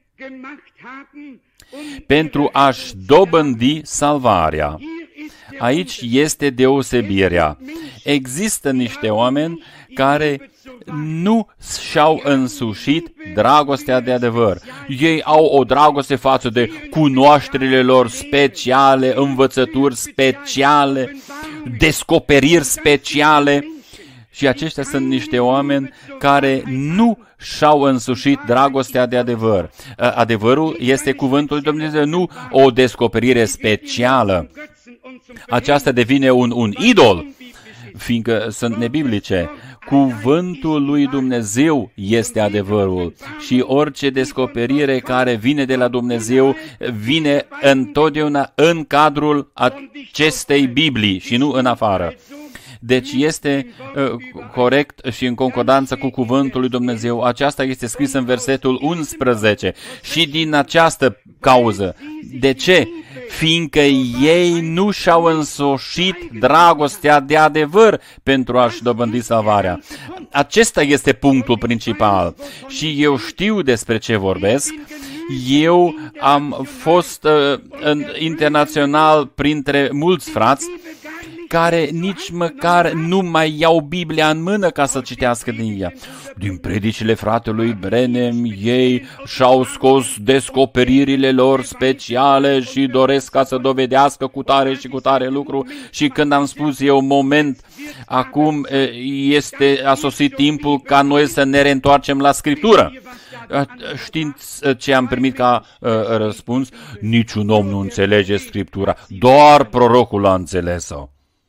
pentru a-și dobândi salvarea. Aici este deosebirea. Există niște oameni care nu și-au însușit dragostea de adevăr. Ei au o dragoste față de cunoașterile lor speciale, învățături speciale, descoperiri speciale. Și aceștia sunt niște oameni care nu și-au însușit dragostea de adevăr. Adevărul este cuvântul lui Dumnezeu, nu o descoperire specială. Aceasta devine un idol, fiindcă sunt nebiblice. Cuvântul lui Dumnezeu este adevărul și orice descoperire care vine de la Dumnezeu vine întotdeauna în cadrul acestei Biblii și nu în afară. Deci este corect și în concordanță cu cuvântul lui Dumnezeu. Aceasta este scris în versetul 11. Și din această cauză. De ce? Fiindcă ei nu și-au însoșit dragostea de adevăr pentru a-și dobândi salvarea. Acesta este punctul principal. Și eu știu despre ce vorbesc. Eu am fost internațional printre mulți frați care nici măcar nu mai iau Biblia în mână ca să citească din ea. Din predicile fratelui Branham, ei și-au scos descoperirile lor speciale și doresc ca să dovedească cu tare și cu tare lucru. Și când am spus eu, moment, acum a sosit timpul ca noi să ne reîntoarcem la Scriptură. Știți ce am primit ca răspuns? Niciun om nu înțelege Scriptura, doar prorocul a înțeles-o.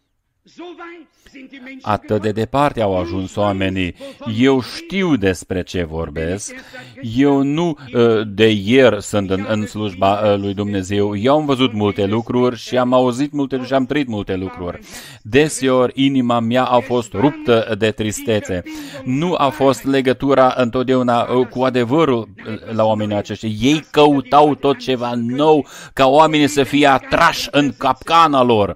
Atât de departe au ajuns oamenii. Eu știu despre ce vorbesc. Eu nu de ieri sunt în slujba lui Dumnezeu. Eu am văzut multe lucruri și am auzit multe și am trăit multe lucruri. Deseori inima mea a fost ruptă de tristețe. Nu a fost legătura întotdeauna cu adevărul la oamenii aceștia. Ei căutau tot ceva nou ca oamenii să fie atrași în capcana lor.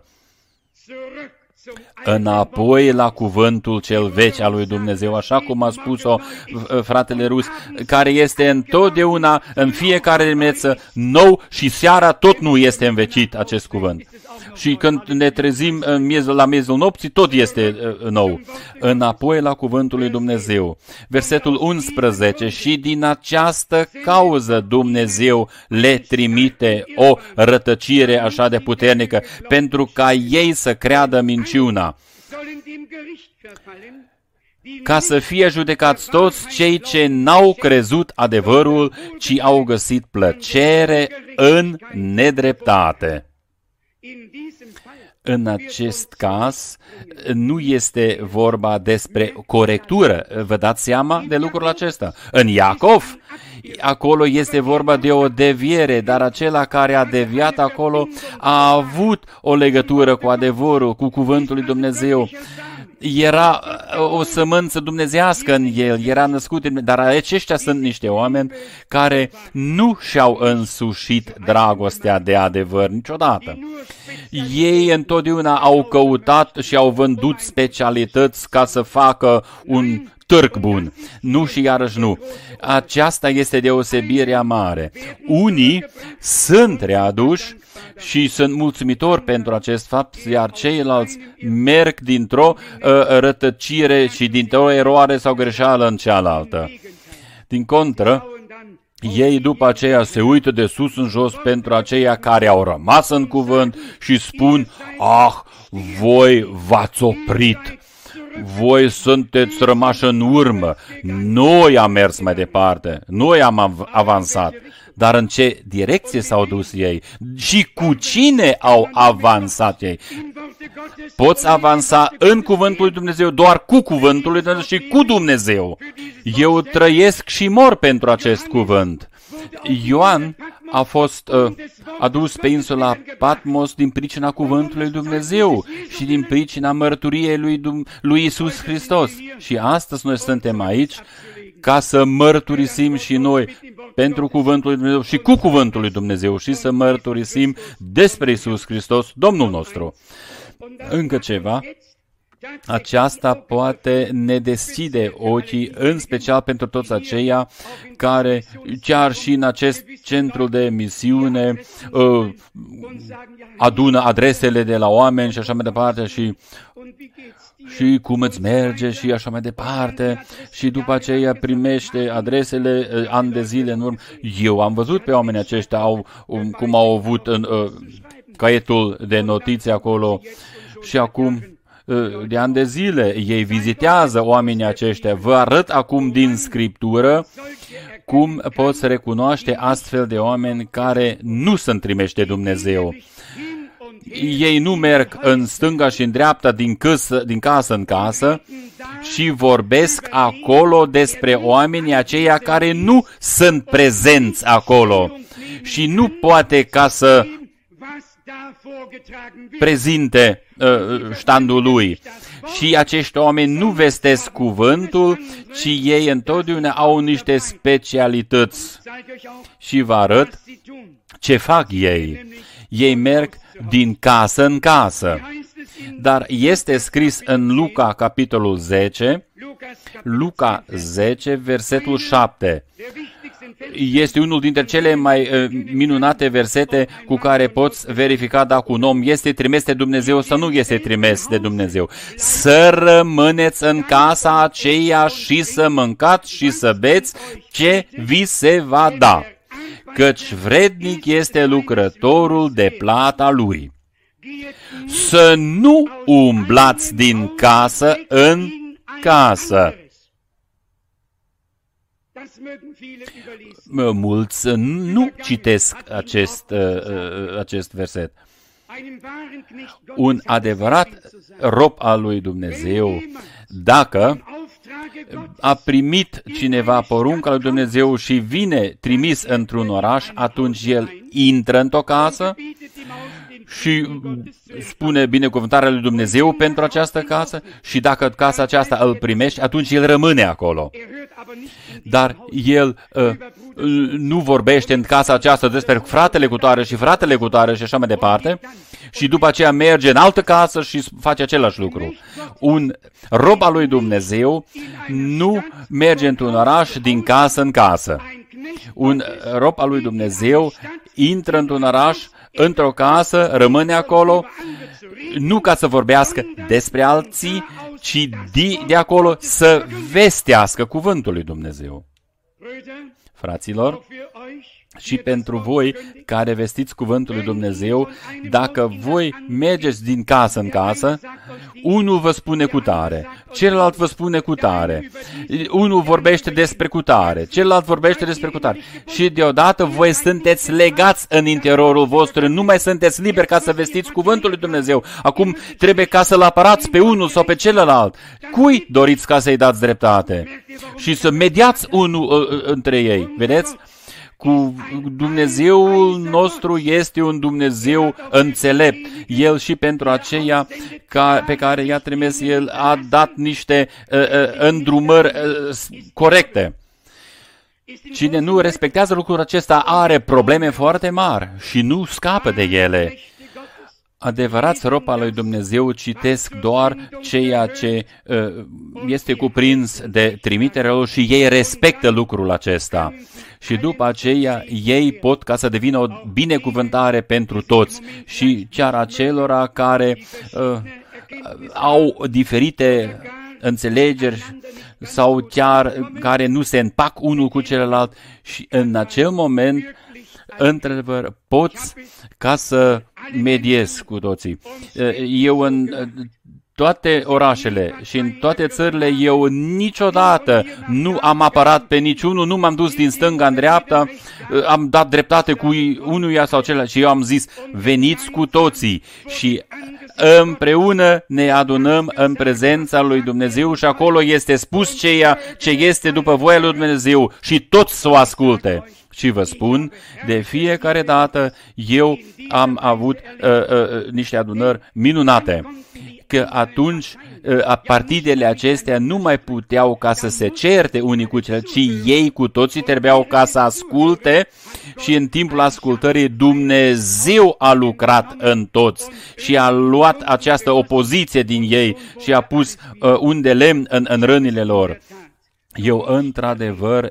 Înapoi la cuvântul cel vechi al lui Dumnezeu, așa cum a spus-o fratele Rus, care este întotdeauna, în fiecare dimineață, nou și seara tot nu este învechit acest cuvânt. Și când ne trezim la miezul nopții, tot este nou. Înapoi la cuvântul lui Dumnezeu. Versetul 11. Și din această cauză Dumnezeu le trimite o rătăcire așa de puternică, pentru ca ei să creadă minciuna, ca să fie judecați toți cei ce n-au crezut adevărul, ci au găsit plăcere în nedreptate. În acest caz, nu este vorba despre corectură. Vă dați seama de lucrul acesta? În Iacov, acolo este vorba de o deviere, dar acela care a deviat acolo a avut o legătură cu adevărul, cu cuvântul lui Dumnezeu. Era o sămânță dumnezeiască în el, era născut, dar aceștia sunt niște oameni care nu și-au însușit dragostea de adevăr niciodată. Ei întotdeauna au căutat și au vândut specialități ca să facă un târg bun. Nu și iarăși nu. Aceasta este deosebirea mare. Unii sunt readuși și sunt mulțumitori pentru acest fapt, iar ceilalți merg dintr-o rătăcire și dintr-o eroare sau greșeală în cealaltă. Din contră, ei după aceea se uită de sus în jos pentru aceia care au rămas în cuvânt și spun: ah, voi v-ați oprit, voi sunteți rămași în urmă, noi am mers mai departe, noi am avansat. Dar în ce direcție s-au dus ei? Și cu cine au avansat ei? Poți avansa în cuvântul lui Dumnezeu doar cu cuvântul lui Dumnezeu și cu Dumnezeu. Eu trăiesc și mor pentru acest cuvânt. Ioan a fost adus pe insula Patmos din pricina cuvântului lui Dumnezeu și din pricina mărturiei lui Iisus Hristos. Și astăzi noi suntem aici ca să mărturisim și noi pentru cuvântul lui Dumnezeu și cu cuvântul lui Dumnezeu și să mărturisim despre Iisus Hristos, Domnul nostru. Încă ceva, aceasta poate ne deschide ochii, în special pentru toți aceia care, chiar și în acest centru de misiune, adună adresele de la oameni și așa mai departe și cum îți merge și așa mai departe și după aceea primește adresele ani de zile în urmă. Eu am văzut pe oamenii aceștia cum au avut în caietul de notițe acolo Și acum, de ani de zile, ei vizitează oamenii aceștia. Vă arăt acum din Scriptură cum poți recunoaște astfel de oameni care nu sunt trimiși de Dumnezeu. Ei nu merg în stânga și în dreapta, din casă în casă și vorbesc acolo despre oamenii aceia care nu sunt prezenți acolo și nu poate ca să prezinte ștandul lui. Și acești oameni nu vestesc cuvântul, ci ei întotdeauna au niște specialități. Și vă arăt ce fac ei. Ei merg din casă în casă. Dar este scris în Luca, capitolul 10, Luca 10, versetul 7. Este unul dintre cele mai minunate versete cu care poți verifica dacă un om este trimis de Dumnezeu sau nu este trimis de Dumnezeu. Să rămâneți în casa aceea și să mâncați și să beți ce vi se va da, căci vrednic este lucrătorul de plata lui. Să nu umblați din casă în casă. Mulți nu citesc acest verset. Un adevărat rob al lui Dumnezeu, dacă a primit cineva porunca lui Dumnezeu și vine trimis într-un oraș, atunci el intră într-o casă și spune binecuvântarea lui Dumnezeu pentru această casă și dacă casa aceasta îl primește, atunci el rămâne acolo. Dar el nu vorbește în casa aceasta despre fratele cu tare și fratele cu tare și așa mai departe și după aceea merge în altă casă și face același lucru. Un rob al lui Dumnezeu nu merge într-un oraș din casă în casă. Un rob al lui Dumnezeu intră într-un oraș, într-o casă, rămâne acolo, nu ca să vorbească despre alții, ci de acolo să vestească cuvântul lui Dumnezeu. Fraților, și pentru voi care vestiți cuvântul lui Dumnezeu, dacă voi mergeți din casă în casă, unul vă spune cu tare, celălalt vă spune cu tare, unul vorbește despre cu tare, celălalt vorbește despre cu tare și deodată voi sunteți legați în interiorul vostru, nu mai sunteți liberi ca să vestiți cuvântul lui Dumnezeu. Acum trebuie ca să-l apărați pe unul sau pe celălalt. Cui doriți ca să-i dați dreptate? Și să mediați unul între ei, vedeți? Cu Dumnezeul nostru este un Dumnezeu înțelept. El și pentru aceia pe care i-a trimis, El a dat niște îndrumări corecte. Cine nu respectează lucrul acesta are probleme foarte mari și nu scapă de ele. Adevărați rob al lui Dumnezeu citesc doar ceea ce este cuprins de trimiterea lor și ei respectă lucrul acesta. Și după aceea ei pot ca să devină o binecuvântare pentru toți și chiar acelora care au diferite înțelegeri sau chiar care nu se împac unul cu celălalt și în acel moment, într-adevăr, poți ca să mediezi cu toții. Eu în toate orașele și în toate țările, eu niciodată nu am apărat pe niciunul, nu m-am dus din stânga în dreapta, am dat dreptate cu unuia sau celălalt și eu am zis, veniți cu toții și împreună ne adunăm în prezența lui Dumnezeu și acolo este spus ceea ce este după voia lui Dumnezeu și toți să o asculte. Și vă spun, de fiecare dată eu am avut niște adunări minunate, că atunci partidele acestea nu mai puteau ca să se certe unii cu ceilalți, ci ei cu toții trebuiau ca să asculte și în timpul ascultării Dumnezeu a lucrat în toți și a luat această opoziție din ei și a pus un de lemn în rănile lor. Eu, într-adevăr,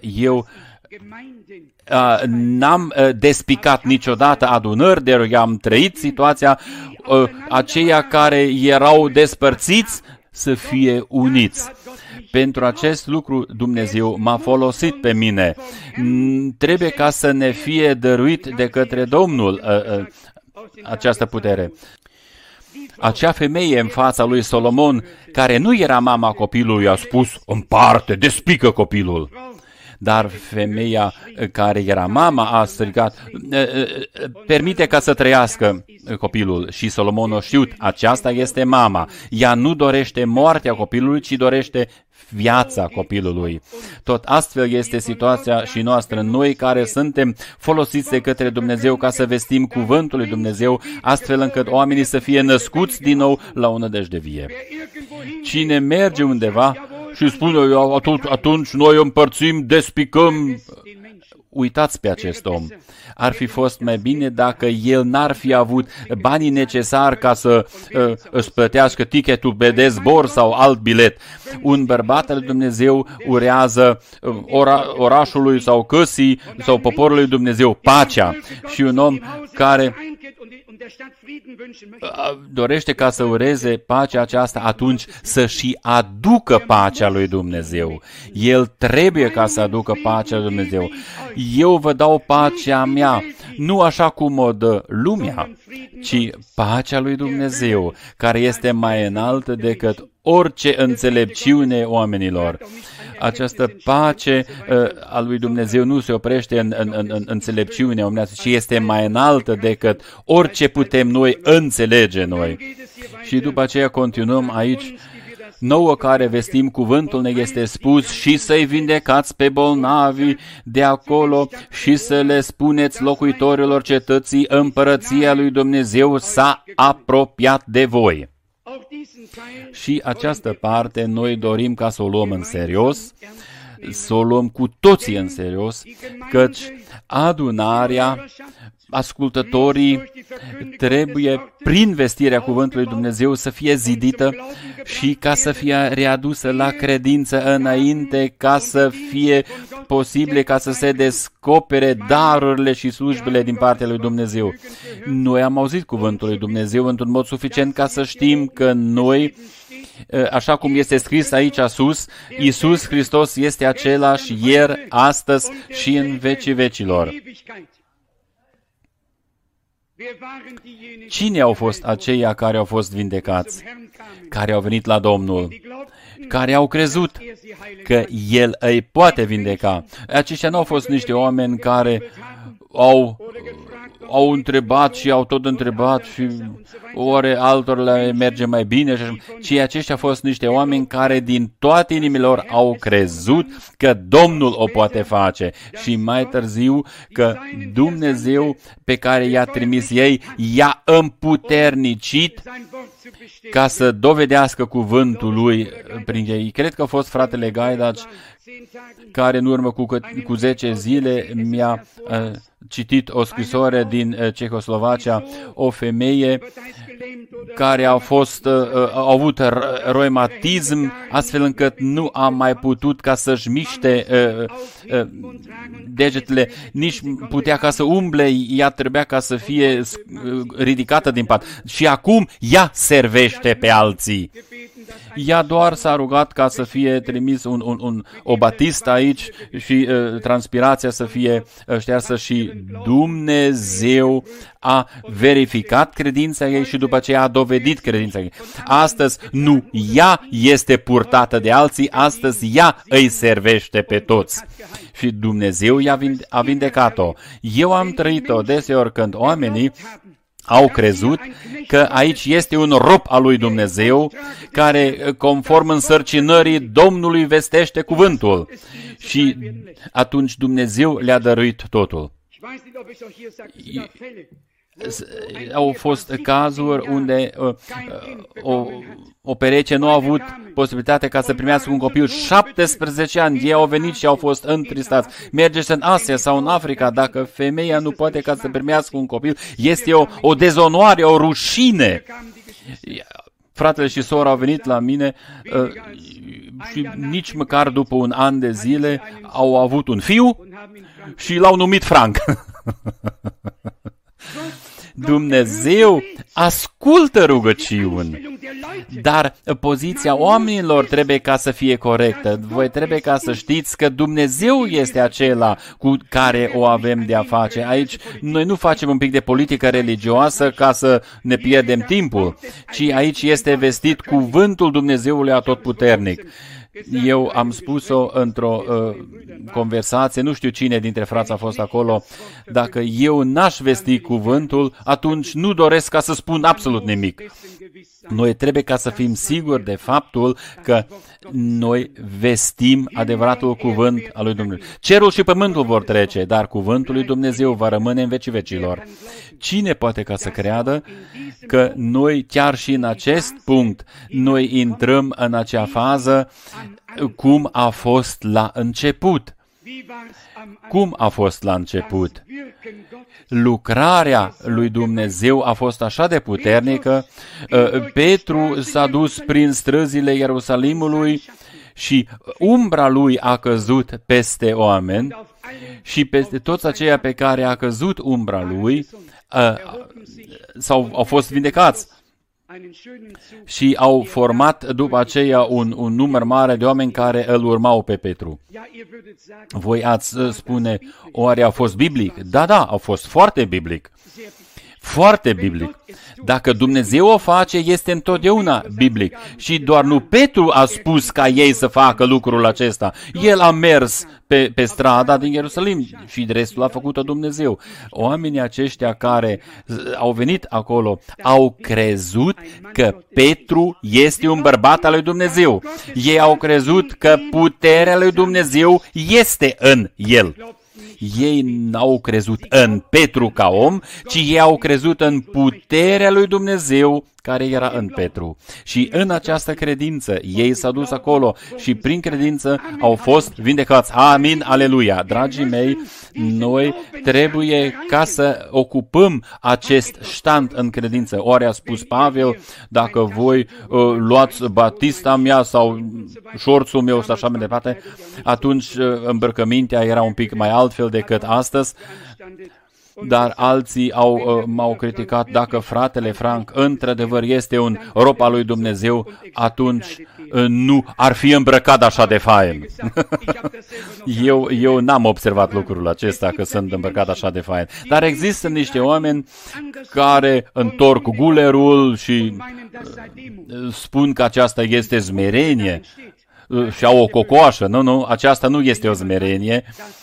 n-am despicat niciodată adunări, dar eu am trăit situația aceia care erau despărțiți să fie uniți. Pentru acest lucru Dumnezeu m-a folosit pe mine. Trebuie ca să ne fie dăruit de către Domnul această putere. acea femeie în fața lui Solomon, care nu era mama copilului, a spus, împarte, despică copilul. Dar femeia care era mama a strigat, permite ca să trăiască copilul. Și Solomon a știut, aceasta este mama. Ea nu dorește moartea copilului, ci dorește viața copilului. Tot astfel este situația și noastră, noi care suntem folosiți de către Dumnezeu ca să vestim cuvântul lui Dumnezeu, astfel încât oamenii să fie născuți din nou la o nădejde vie. Cine merge undeva și spune, atunci noi împărțim, despicăm. Uitați pe acest om. Ar fi fost mai bine dacă el n-ar fi avut banii necesari ca să își plătească ticketul pe de zbor sau alt bilet. Un bărbat al lui Dumnezeu urează orașului sau căsii sau poporului Dumnezeu pacea. Și un om care dorește ca să ureze pacea aceasta, atunci să și aducă pacea lui Dumnezeu. El trebuie ca să aducă pacea lui Dumnezeu. Eu vă dau pacea mea, nu așa cum o dă lumea, ci pacea lui Dumnezeu, care este mai înaltă decât orice înțelepciune oamenilor. Această pace a lui Dumnezeu nu se oprește în înțelepciunea omenească, ci este mai înaltă decât orice putem noi înțelege noi. Și după aceea continuăm aici. Nouă care vestim cuvântul ne este spus și să-i vindecați pe bolnavi de acolo și să le spuneți locuitorilor cetății, împărăția lui Dumnezeu s-a apropiat de voi. Și această parte noi dorim ca să o luăm în serios, să o luăm cu toții în serios, căci adunarea, ascultătorii trebuie, prin vestirea cuvântului Dumnezeu, să fie zidită și ca să fie readusă la credință înainte, ca să fie posibile, ca să se descopere darurile și slujbele din partea lui Dumnezeu. Noi am auzit cuvântul lui Dumnezeu într-un mod suficient ca să știm că noi, așa cum este scris aici sus, Iisus Hristos este același ieri, astăzi și în vecii vecilor. Cine au fost aceia care au fost vindecați, care au venit la Domnul, care au crezut că El îi poate vindeca? Aceștia nu au fost niște oameni care au întrebat și au tot întrebat și ori altora le merge mai bine, ci aceștia au fost niște oameni care din toate inimilor au crezut că Domnul o poate face și mai târziu că Dumnezeu pe care i-a trimis ei i-a împuternicit ca să dovedească cuvântul lui prin ei. Cred că a fost fratele Gaidaci care în urmă cu 10 zile mi-a citit o scrisoare din Cehoslovacia, o femeie care a avut reumatism, astfel încât nu a mai putut ca să-și miște degetele, nici putea ca să umble, ea trebuia ca să fie ridicată din pat. Și acum ea servește pe alții. Ea doar s-a rugat ca să fie trimis o batistă aici și transpirația să fie ștearsă și Dumnezeu a verificat credința ei și după aceea a dovedit credința ei. Astăzi nu ea este purtată de alții, astăzi ea îi servește pe toți. Și Dumnezeu a vindecat-o. Eu am trăit-o deseori când oamenii au crezut că aici este un rob al lui Dumnezeu care, conform însărcinării Domnului, vestește cuvântul. Și atunci Dumnezeu le-a dăruit totul. Au fost cazuri unde o pereche nu a avut posibilitatea ca să primească un copil. 17 ani, ei au venit și au fost întristați. Mergeți în Asia sau în Africa, dacă femeia nu poate ca să primească un copil, este o dezonoare, o rușine. Fratele și sora au venit la mine și nici măcar după un an de zile au avut un fiu și l-au numit Frank. Dumnezeu ascultă rugăciuni. dar poziția oamenilor trebuie ca să fie corectă. Voi trebuie ca să știți că Dumnezeu este acela cu care o avem de a face. Aici noi nu facem un pic de politică religioasă ca să ne pierdem timpul, ci aici este vestit cuvântul Dumnezeului Atotputernic. Eu am spus-o într-o conversație, nu știu cine dintre frați a fost acolo, dacă eu n-aș vesti cuvântul, atunci nu doresc ca să spun absolut nimic. Noi trebuie ca să fim siguri de faptul că noi vestim adevăratul cuvânt al lui Dumnezeu. Cerul și pământul vor trece, dar cuvântul lui Dumnezeu va rămâne în vecii vecilor. Cine poate ca să creadă că noi chiar și în acest punct noi intrăm în acea fază cum a fost la început? Cum a fost la început? Lucrarea lui Dumnezeu a fost așa de puternică. Petru s-a dus prin străzile Ierusalimului și umbra lui a căzut peste oameni și peste toți aceia pe care a căzut umbra lui au fost vindecați. Și au format după aceea un număr mare de oameni care îl urmau pe Petru. Voi ați spune, oare a fost biblic? Da, a fost foarte biblic. Foarte biblic. Dacă Dumnezeu o face, este întotdeauna biblic. Și doar nu Petru a spus ca ei să facă lucrul acesta. El a mers pe strada din Ierusalim și restul a făcut-o Dumnezeu. Oamenii aceștia care au venit acolo au crezut că Petru este un bărbat al lui Dumnezeu. Ei au crezut că puterea lui Dumnezeu este în el. Ei n-au crezut în Petru ca om, ci ei au crezut în puterea lui Dumnezeu care era în Petru. Și în această credință, ei s-au dus acolo și prin credință au fost vindecați. Amin, aleluia! Dragii mei, noi trebuie ca să ocupăm acest stand în credință. Ori a spus Pavel, dacă voi luați batista mea sau șorțul meu sau așa mai departe, atunci îmbrăcămintea era un pic mai altfel decât astăzi. Dar alții m-au criticat, dacă fratele Frank într-adevăr este un rob al lui Dumnezeu, atunci nu ar fi îmbrăcat așa de fain. Eu n-am observat lucrul acesta, că sunt îmbrăcat așa de fain. Dar există niște oameni care întorc gulerul și spun că aceasta este smerenie și au o cocoașă. Nu, aceasta nu este o smerenie.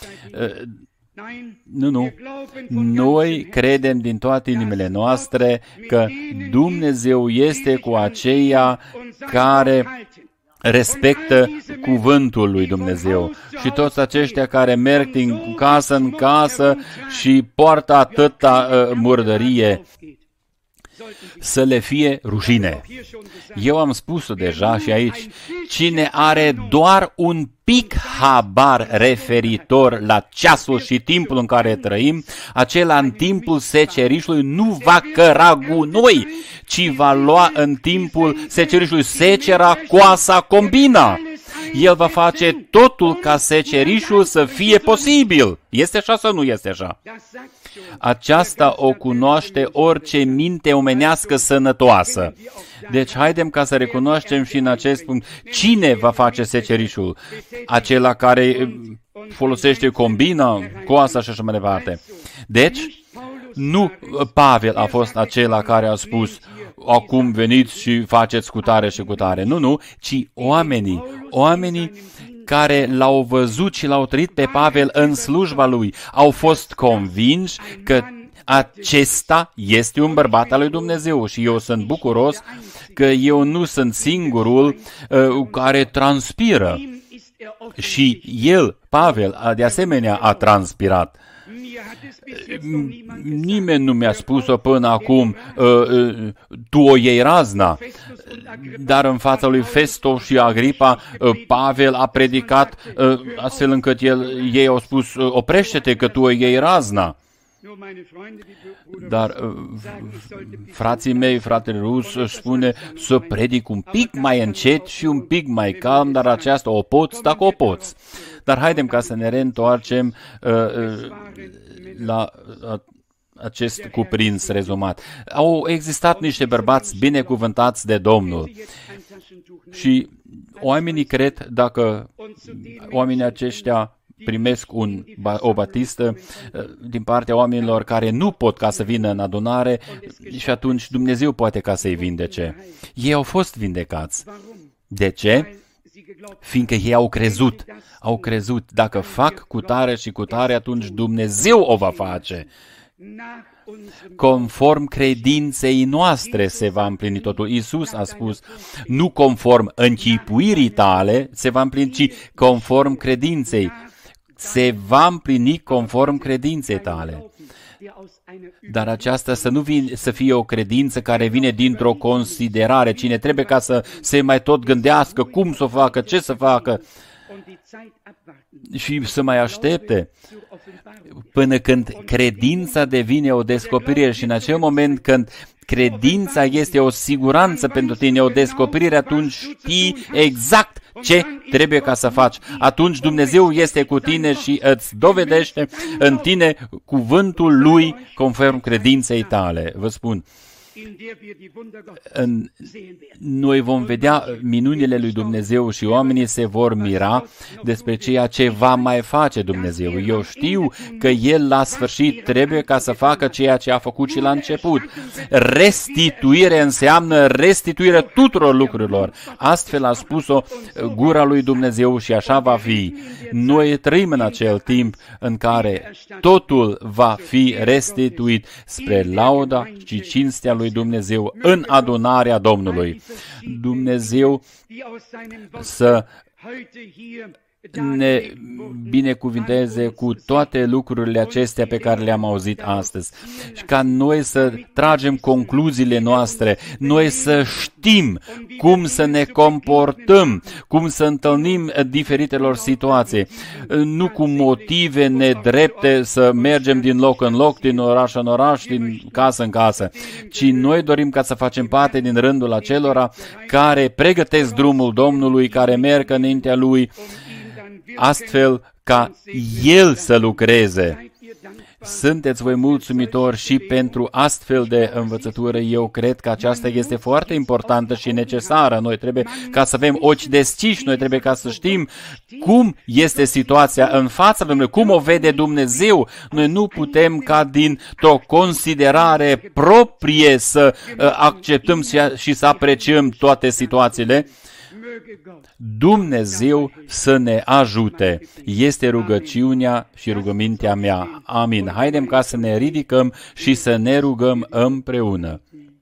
Nu. Noi credem din toate inimile noastre că Dumnezeu este cu aceia care respectă cuvântul lui Dumnezeu. Și toți aceștia care merg din casă în casă și poartă atâta murdărie, să le fie rușine. Eu am spus-o deja și aici, cine are doar un pic habar referitor la ceasul și timpul în care trăim, acela în timpul secerișului nu va căra gunoi, ci va lua în timpul secerișului secera, coasa, combina. El va face totul ca secerișul să fie posibil. Este așa sau nu este așa? Aceasta o cunoaște orice minte omenească sănătoasă. Deci haidem ca să recunoaștem și în acest punct cine va face secerișul. Acela care folosește combina, coasa și așa mai departe. Deci, nu Pavel a fost acela care a spus acum veniți și faceți cu tare și cu tare. Nu, ci oamenii care l-au văzut și l-au trăit pe Pavel în slujba lui, au fost convinși că acesta este un bărbat al lui Dumnezeu și eu sunt bucuros că eu nu sunt singurul care transpiră. Și el, Pavel, de asemenea a transpirat. Nimeni nu mi-a spus-o până acum, tu o iei razna, dar în fața lui Festo și Agripa, Pavel a predicat astfel încât ei au spus, oprește-te că tu o iei razna. Dar frații mei, fratele rus, își spune să predic un pic mai încet și un pic mai calm, dar aceasta o poți dacă o poți. Dar haidem ca să ne reîntoarcem la acest cuprins rezumat. Au existat niște bărbați binecuvântați de Domnul și oamenii cred, dacă oamenii aceștia primesc o batistă din partea oamenilor care nu pot ca să vină în adunare și atunci Dumnezeu poate ca să-i vindece. Ei au fost vindecați. De ce? Fiindcă ei au crezut, dacă fac cu tare și cu tare, atunci Dumnezeu o va face. Conform credinței noastre se va împlini totul. Iisus a spus, nu conform închipuirii tale se va împlini, ci conform credinței. Se va împlini conform credinței tale. Dar aceasta să fie o credință care vine dintr-o considerare. Cine trebuie ca să se mai tot gândească cum să o facă, ce să facă și să mai aștepte până când credința devine o descoperire. Și în acel moment când credința este o siguranță pentru tine, o descoperire, atunci știi exact ce trebuie ca să faci. Atunci Dumnezeu este cu tine și îți dovedește în tine cuvântul Lui conform credinței tale. Vă spun, noi vom vedea minunile lui Dumnezeu și oamenii se vor mira despre ceea ce va mai face Dumnezeu. Eu știu că El la sfârșit trebuie ca să facă ceea ce a făcut și la început. Restituire înseamnă restituire tuturor lucrurilor. Astfel a spus-o gura lui Dumnezeu și așa va fi. Noi trăim în acel timp în care totul va fi restituit spre lauda și cinstea lui Dumnezeu în adunarea Domnului. Dumnezeu să ne binecuvinteze cu toate lucrurile acestea pe care le-am auzit astăzi și ca noi să tragem concluziile noastre, noi să știm cum să ne comportăm, cum să întâlnim diferitelor situații, nu cu motive nedrepte să mergem din loc în loc, din oraș în oraș, din casă în casă, ci noi dorim ca să facem parte din rândul acelora care pregătesc drumul Domnului, care merg înaintea Lui, astfel ca El să lucreze. Sunteți voi mulțumitori și pentru astfel de învățătură? Eu cred că aceasta este foarte importantă și necesară. Noi trebuie ca să avem ochi deschiși, noi trebuie ca să știm cum este situația în fața Domnului, cum o vede Dumnezeu. Noi nu putem ca dintr-o considerare proprie să acceptăm și să apreciem toate situațiile. Dumnezeu să ne ajute. Este rugăciunea și rugămintea mea. Amin. Haidem ca să ne ridicăm și să ne rugăm împreună.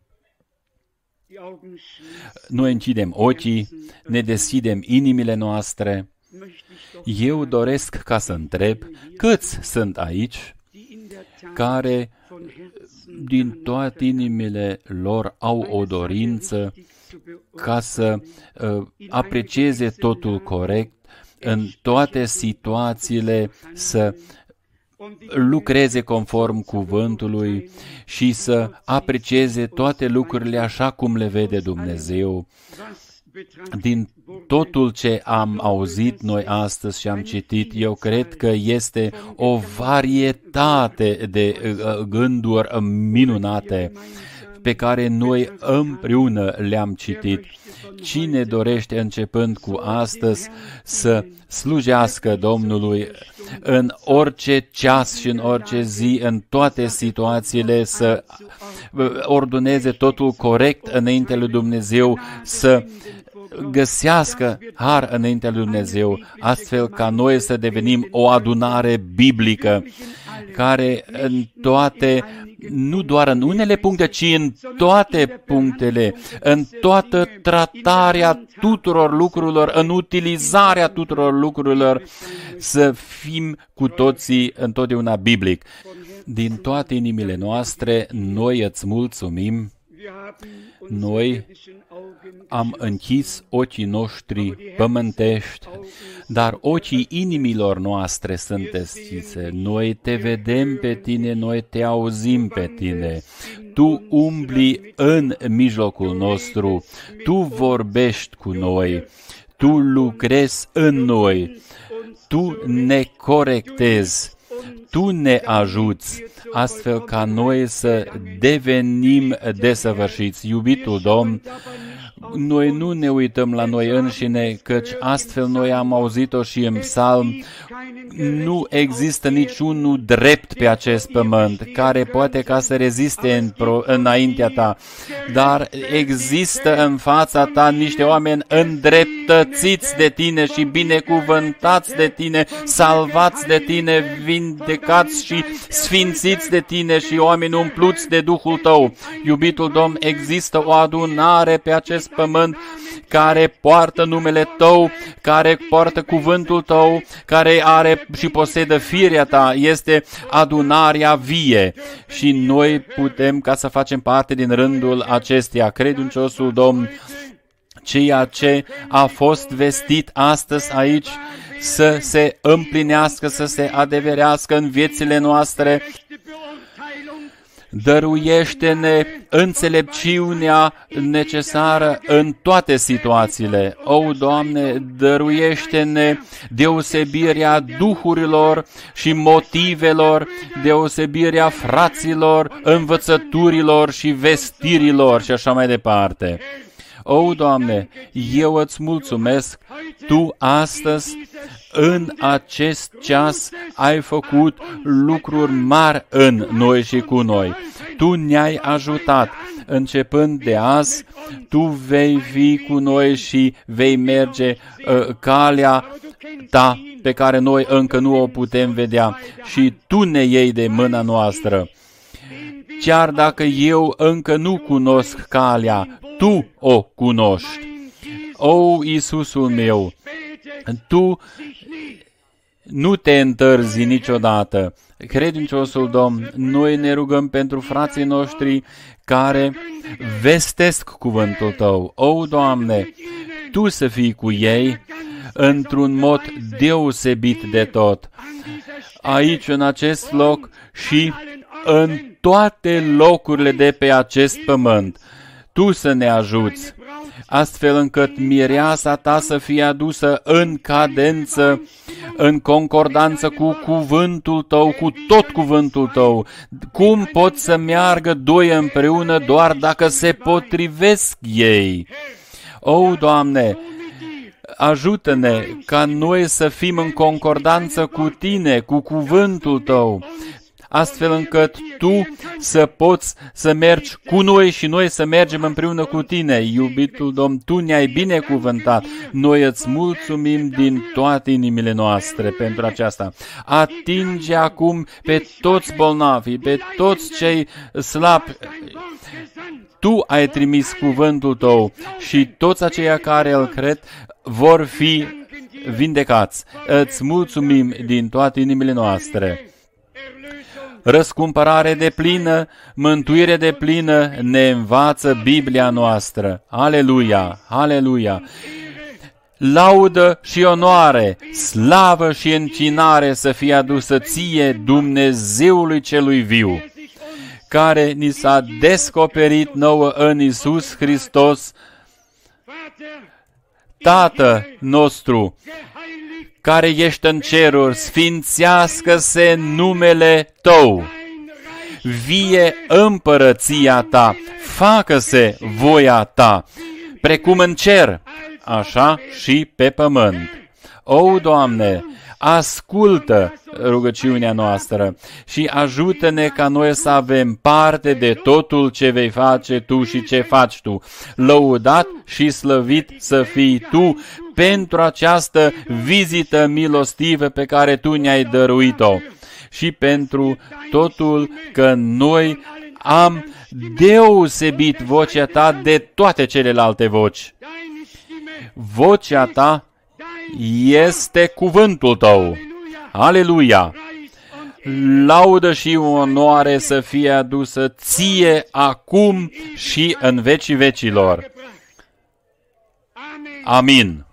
Noi închidem ochii, ne deschidem inimile noastre. Eu doresc ca să întreb câți sunt aici care din toate inimile lor au o dorință ca să aprecieze totul corect, în toate situațiile să lucreze conform cuvântului și să aprecieze toate lucrurile așa cum le vede Dumnezeu. Din totul ce am auzit noi astăzi și am citit, eu cred că este o varietate de gânduri minunate pe care noi împreună le-am citit. Cine dorește, începând cu astăzi, să slujească Domnului în orice ceas și în orice zi, în toate situațiile, să ordoneze totul corect înaintea lui Dumnezeu, să găsească har înaintea lui Dumnezeu, astfel ca noi să devenim o adunare biblică, care în toate, nu doar în unele puncte, ci în toate punctele, în toată tratarea tuturor lucrurilor, în utilizarea tuturor lucrurilor, să fim cu toții întotdeauna biblic. Din toate inimile noastre, noi îți mulțumim. Noi am închis ochii noștri pământești, dar ochii inimilor noastre sunt deschise. Noi te vedem pe tine, noi te auzim pe tine. Tu umbli în mijlocul nostru, tu vorbești cu noi, tu lucrezi în noi, tu ne corectezi, Tu ne ajuți astfel ca noi să devenim desăvârșiți. Iubitul Domn, noi nu ne uităm la noi înșine, căci astfel noi am auzit-o și în psalm, nu există niciunul drept pe acest pământ care poate ca să reziste înaintea ta, dar există în fața ta niște oameni îndreptățiți de tine și binecuvântați de tine, salvați de tine, vindecați și sfințiți de tine și oameni umpluți de Duhul tău. Iubitul Domn, există o adunare pe acest pământ care poartă numele tău, care poartă cuvântul tău, care are și posedă firea ta, este adunarea vie și noi putem ca să facem parte din rândul acesteia. Credinciosul Domn, ceea ce a fost vestit astăzi aici să se împlinească, să se adeverească în viețile noastre. Dăruiește-ne înțelepciunea necesară în toate situațiile. O, Doamne, dăruiește-ne deosebirea duhurilor și motivelor, deosebirea fraților, învățăturilor și vestirilor și așa mai departe. O, Doamne, eu îți mulțumesc, Tu astăzi, în acest ceas, ai făcut lucruri mari în noi și cu noi. Tu ne-ai ajutat. Începând de azi, Tu vei fi cu noi și vei merge calea Ta pe care noi încă nu o putem vedea și Tu ne iei de mâna noastră. Chiar dacă eu încă nu cunosc calea, Tu o cunoști. O, Iisusul meu, Tu nu te întârzi niciodată. Credinciosul Domn, noi ne rugăm pentru frații noștri care vestesc cuvântul Tău. O, Doamne, Tu să fii cu ei într-un mod deosebit de tot. Aici, în acest loc și în toate locurile de pe acest pământ. Tu să ne ajuți, astfel încât mireasa Ta să fie adusă în cadență, în concordanță cu cuvântul Tău, cu tot cuvântul Tău. Cum pot să meargă doi împreună doar dacă se potrivesc ei? O, Doamne, ajută-ne ca noi să fim în concordanță cu Tine, cu cuvântul Tău, astfel încât Tu să poți să mergi cu noi și noi să mergem împreună cu Tine. Iubitul Domn, Tu ne-ai binecuvântat. Noi îți mulțumim din toate inimile noastre pentru aceasta. Atinge acum pe toți bolnavii, pe toți cei slabi. Tu ai trimis cuvântul Tău și toți aceia care îl cred vor fi vindecați. Îți mulțumim din toate inimile noastre. Răscumpărare de plină, mântuire de plină ne învață Biblia noastră. Aleluia, aleluia! Laudă și onoare, slavă și încinare să fie adusă Ție, Dumnezeului celui viu, care ni s-a descoperit nouă în Iisus Hristos, Tată nostru, care ești în ceruri, sfințească-se numele Tău, vie împărăția Ta, facă-se voia Ta, precum în cer, așa și pe pământ. O, Doamne, ascultă rugăciunea noastră și ajută-ne ca noi să avem parte de totul ce vei face Tu și ce faci Tu. Lăudat și slăvit să fii Tu pentru această vizită milostivă pe care Tu ne-ai dăruit-o și pentru totul că noi am deosebit vocea Ta de toate celelalte voci. Vocea Ta este cuvântul Tău. Aleluia! Laudă și onoare să fie adusă Ție acum și în vecii vecilor. Amin.